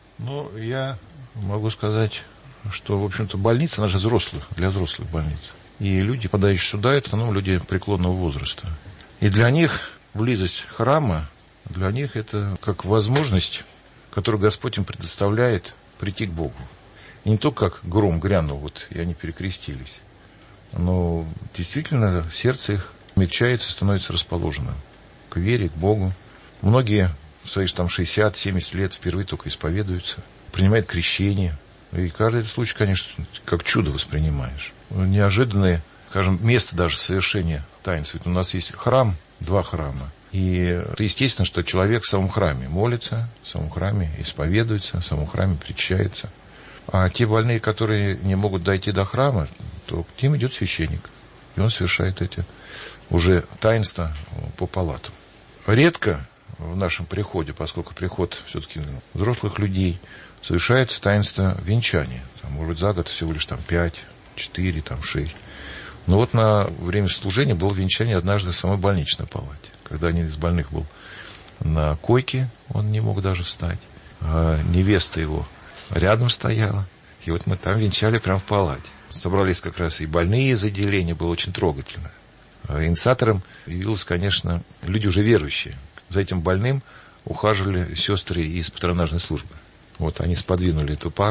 [SPEAKER 10] Я могу сказать, что, в общем-то, больница, она же для взрослых больниц. И люди, подающие сюда, это в основном люди преклонного возраста. И для них близость храма, для них это как возможность, которую Господь им предоставляет прийти к Богу. И не только как гром грянул, и они перекрестились, но действительно сердце их мягчается, становится расположенным к вере, к Богу. Многие в свои 60-70 лет впервые только исповедуются, принимают крещение. И каждый этот случай, конечно, как чудо воспринимаешь. Неожиданное, скажем, место даже совершения таинств. Ведь у нас есть храм, 2 храма. И естественно, что человек в самом храме молится, в самом храме исповедуется, в самом храме причащается. А те больные, которые не могут дойти до храма, то к ним идет священник. И он совершает эти уже таинства по палатам. Редко в нашем приходе, поскольку приход все-таки взрослых людей, совершается таинство венчания. Может быть, за год всего лишь 5, 4, 6. Но на время служения было венчание однажды в самой больничной палате. Когда один из больных был на койке, он не мог даже встать. А невеста его рядом стояла. И мы там венчали прямо в палате. Собрались как раз и больные из отделения, было очень трогательно. Инициатором явилось, конечно, люди уже верующие. За этим больным ухаживали сестры из патронажной службы. Они сподвинули эту пару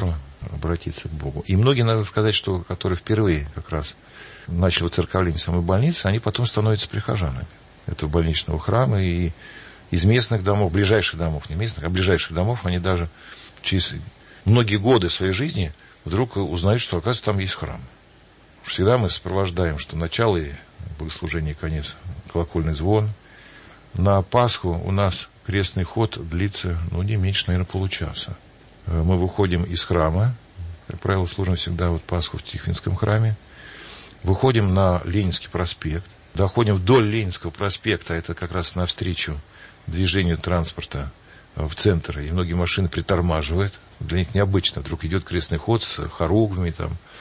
[SPEAKER 10] обратиться к Богу. И многие, надо сказать, что которые впервые как раз начали воцерковление самой больницы, они потом становятся прихожанами этого больничного храма. И из местных домов, ближайших домов, не местных, а ближайших домов, они даже через многие годы своей жизни вдруг узнают, что, оказывается, там есть храм. Всегда мы сопровождаем, что начало богослужения и конец колокольный звон. На Пасху у нас крестный ход длится, не меньше, наверное, получаса. Мы выходим из храма, как правило, служим всегда Пасху в Тихвинском храме, выходим на Ленинский проспект, доходим вдоль Ленинского проспекта, это как раз навстречу движению транспорта в центр, и многие машины притормаживают. Для них необычно, вдруг идет крестный ход с хоругвями,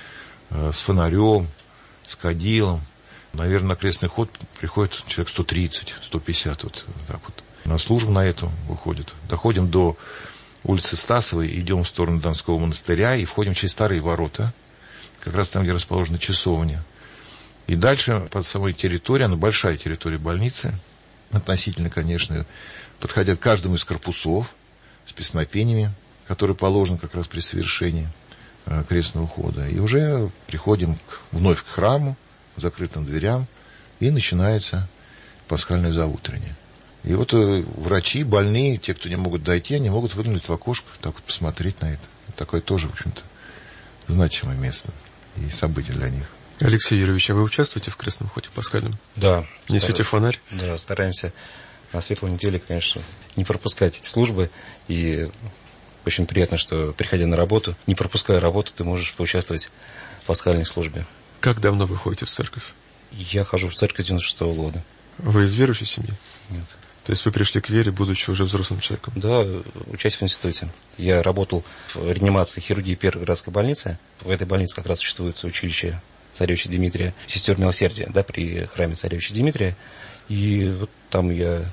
[SPEAKER 10] с фонарем, с кадилом. Наверное, на крестный ход приходит человек 130, 150, На службу на эту выходит. Доходим до улицы Стасовой, идем в сторону Донского монастыря и входим через старые ворота, как раз там, где расположена часовня. И дальше под самой территорией, она большая территория больницы, относительно, конечно, подходя к каждому из корпусов с песнопениями, которые положены как раз при совершении крестного хода. И уже приходим вновь к храму, к закрытым дверям, и начинается пасхальное заутреннее. И врачи, больные, те, кто не могут дойти, они могут выглянуть в окошко, посмотреть на это. Такое тоже, в общем-то, значимое место и событие для них.
[SPEAKER 9] Алексей Юрьевич, а вы участвуете в крестном ходе пасхальном?
[SPEAKER 11] Да.
[SPEAKER 9] Несете фонарь?
[SPEAKER 11] Да, стараемся на светлой неделе, конечно, не пропускать эти службы. И очень приятно, что, приходя на работу, не пропуская работу, ты можешь поучаствовать в пасхальной службе.
[SPEAKER 9] Как давно вы ходите в церковь?
[SPEAKER 11] Я хожу в церковь с 96-го года.
[SPEAKER 9] Вы из верующей семьи?
[SPEAKER 11] Нет.
[SPEAKER 9] То есть вы пришли к вере, будучи уже взрослым человеком?
[SPEAKER 11] Да, учась в институте. Я работал в реанимации хирургии Первой городской больницы. В этой больнице как раз существует училище царевича Дмитрия, сестер милосердия, при храме царевича Дмитрия. И там я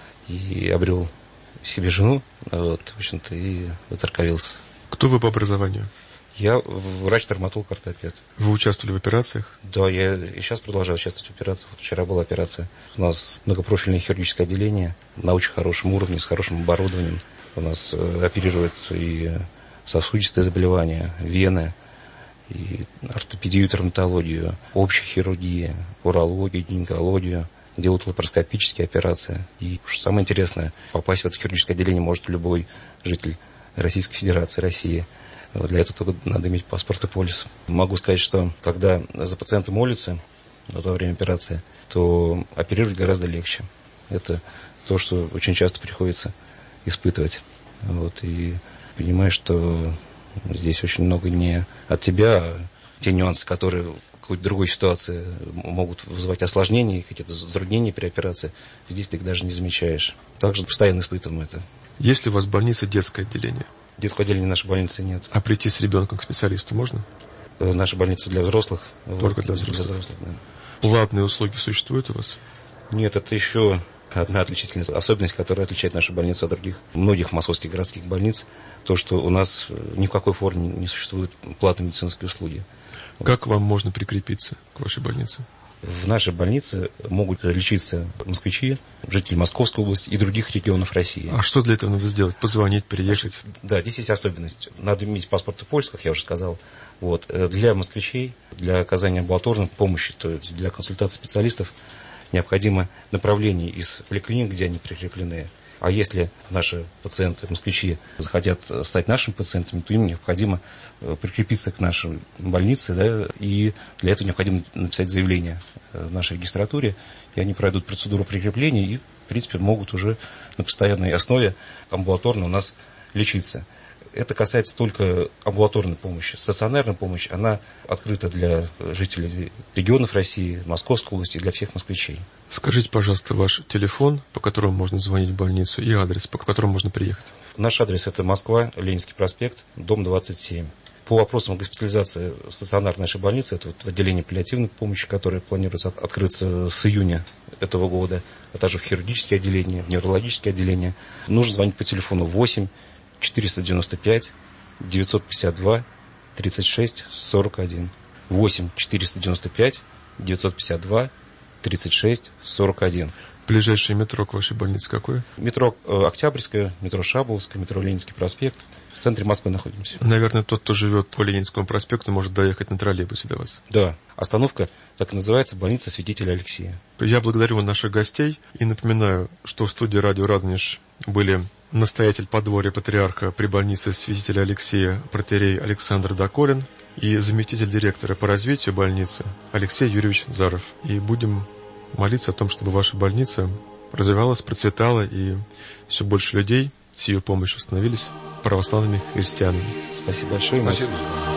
[SPEAKER 11] и обрел себе жену, в общем-то, и воцерковился.
[SPEAKER 9] Кто вы по образованию?
[SPEAKER 11] Я врач-травматолог, ортопед.
[SPEAKER 9] Вы участвовали в операциях?
[SPEAKER 11] Да, я и сейчас продолжаю участвовать в операциях. Вчера была операция. У нас многопрофильное хирургическое отделение на очень хорошем уровне, с хорошим оборудованием. У нас оперируют и сосудистые заболевания, вены, и ортопедию, травматологию, общую хирургию, урологию, гинекологию. Делают лапароскопические операции. И что самое интересное, попасть в это хирургическое отделение может любой житель Российской Федерации, России. Для этого только надо иметь паспорт и полис. Могу сказать, что когда за пациентом молятся во время операции, то оперировать гораздо легче. Это то, что очень часто приходится испытывать. И понимаешь, что здесь очень много не от тебя, а те нюансы, которые в какой-то другой ситуации могут вызывать осложнения, какие-то затруднения при операции, здесь ты их даже не замечаешь. Также постоянно испытываем это.
[SPEAKER 9] Есть ли у вас в больнице детское отделение?
[SPEAKER 11] Детского отделения нашей больницы нет.
[SPEAKER 9] А прийти с ребенком к специалисту можно?
[SPEAKER 11] Наша больница для взрослых.
[SPEAKER 9] Только для взрослых?
[SPEAKER 11] Для взрослых, да.
[SPEAKER 9] Платные услуги существуют у вас?
[SPEAKER 11] Нет, это еще одна отличительная особенность, которая отличает нашу больницу от многих московских городских больниц. То, что у нас ни в какой форме не существуют платные медицинские услуги.
[SPEAKER 9] Как вам можно прикрепиться к вашей больнице?
[SPEAKER 11] В нашей больнице могут лечиться москвичи, жители Московской области и других регионов России.
[SPEAKER 9] А что для этого надо сделать? Позвонить, приехать?
[SPEAKER 11] Да, здесь есть особенность. Надо иметь паспорт и полис, как я уже сказал. Для москвичей, для оказания амбулаторной помощи, то есть для консультации специалистов, необходимо направление из поликлиник, где они прикреплены. А если наши пациенты, москвичи, захотят стать нашими пациентами, то им необходимо прикрепиться к нашей больнице, и для этого необходимо написать заявление в нашей регистратуре, и они пройдут процедуру прикрепления и, в принципе, могут уже на постоянной основе амбулаторно у нас лечиться. Это касается только амбулаторной помощи. Стационарная помощь, она открыта для жителей регионов России, Московской области, для всех москвичей.
[SPEAKER 9] Скажите, пожалуйста, ваш телефон, по которому можно звонить в больницу, и адрес, по которому можно приехать.
[SPEAKER 11] Наш адрес – это Москва, Ленинский проспект, дом 27. По вопросам госпитализации в стационарной нашей больнице, это в отделении паллиативной помощи, которое планируется открыться с июня этого года, а также в хирургические отделения, в неврологические отделения, нужно звонить по телефону 8 495 952 36 41. 8 495 952 36 41.
[SPEAKER 9] Ближайшее метро к вашей больнице какое?
[SPEAKER 11] Метро Октябрьское, метро Шаболовское, метро Ленинский проспект. В центре Москвы находимся.
[SPEAKER 9] Наверное, тот, кто живет по Ленинскому проспекту, может доехать на троллейбусе до вас.
[SPEAKER 11] Да, остановка так и называется, больница святителя Алексея.
[SPEAKER 9] Я благодарю наших гостей и напоминаю, что в студии радио «Радонеж» были настоятель подворья патриарха при больнице святителя Алексея протоиерей Александр Доколин и заместитель директора по развитию больницы Алексей Юрьевич Заров. И будем молиться о том, чтобы ваша больница развивалась, процветала, и все больше людей с ее помощью становились православными христианами.
[SPEAKER 11] Спасибо большое.
[SPEAKER 10] Спасибо.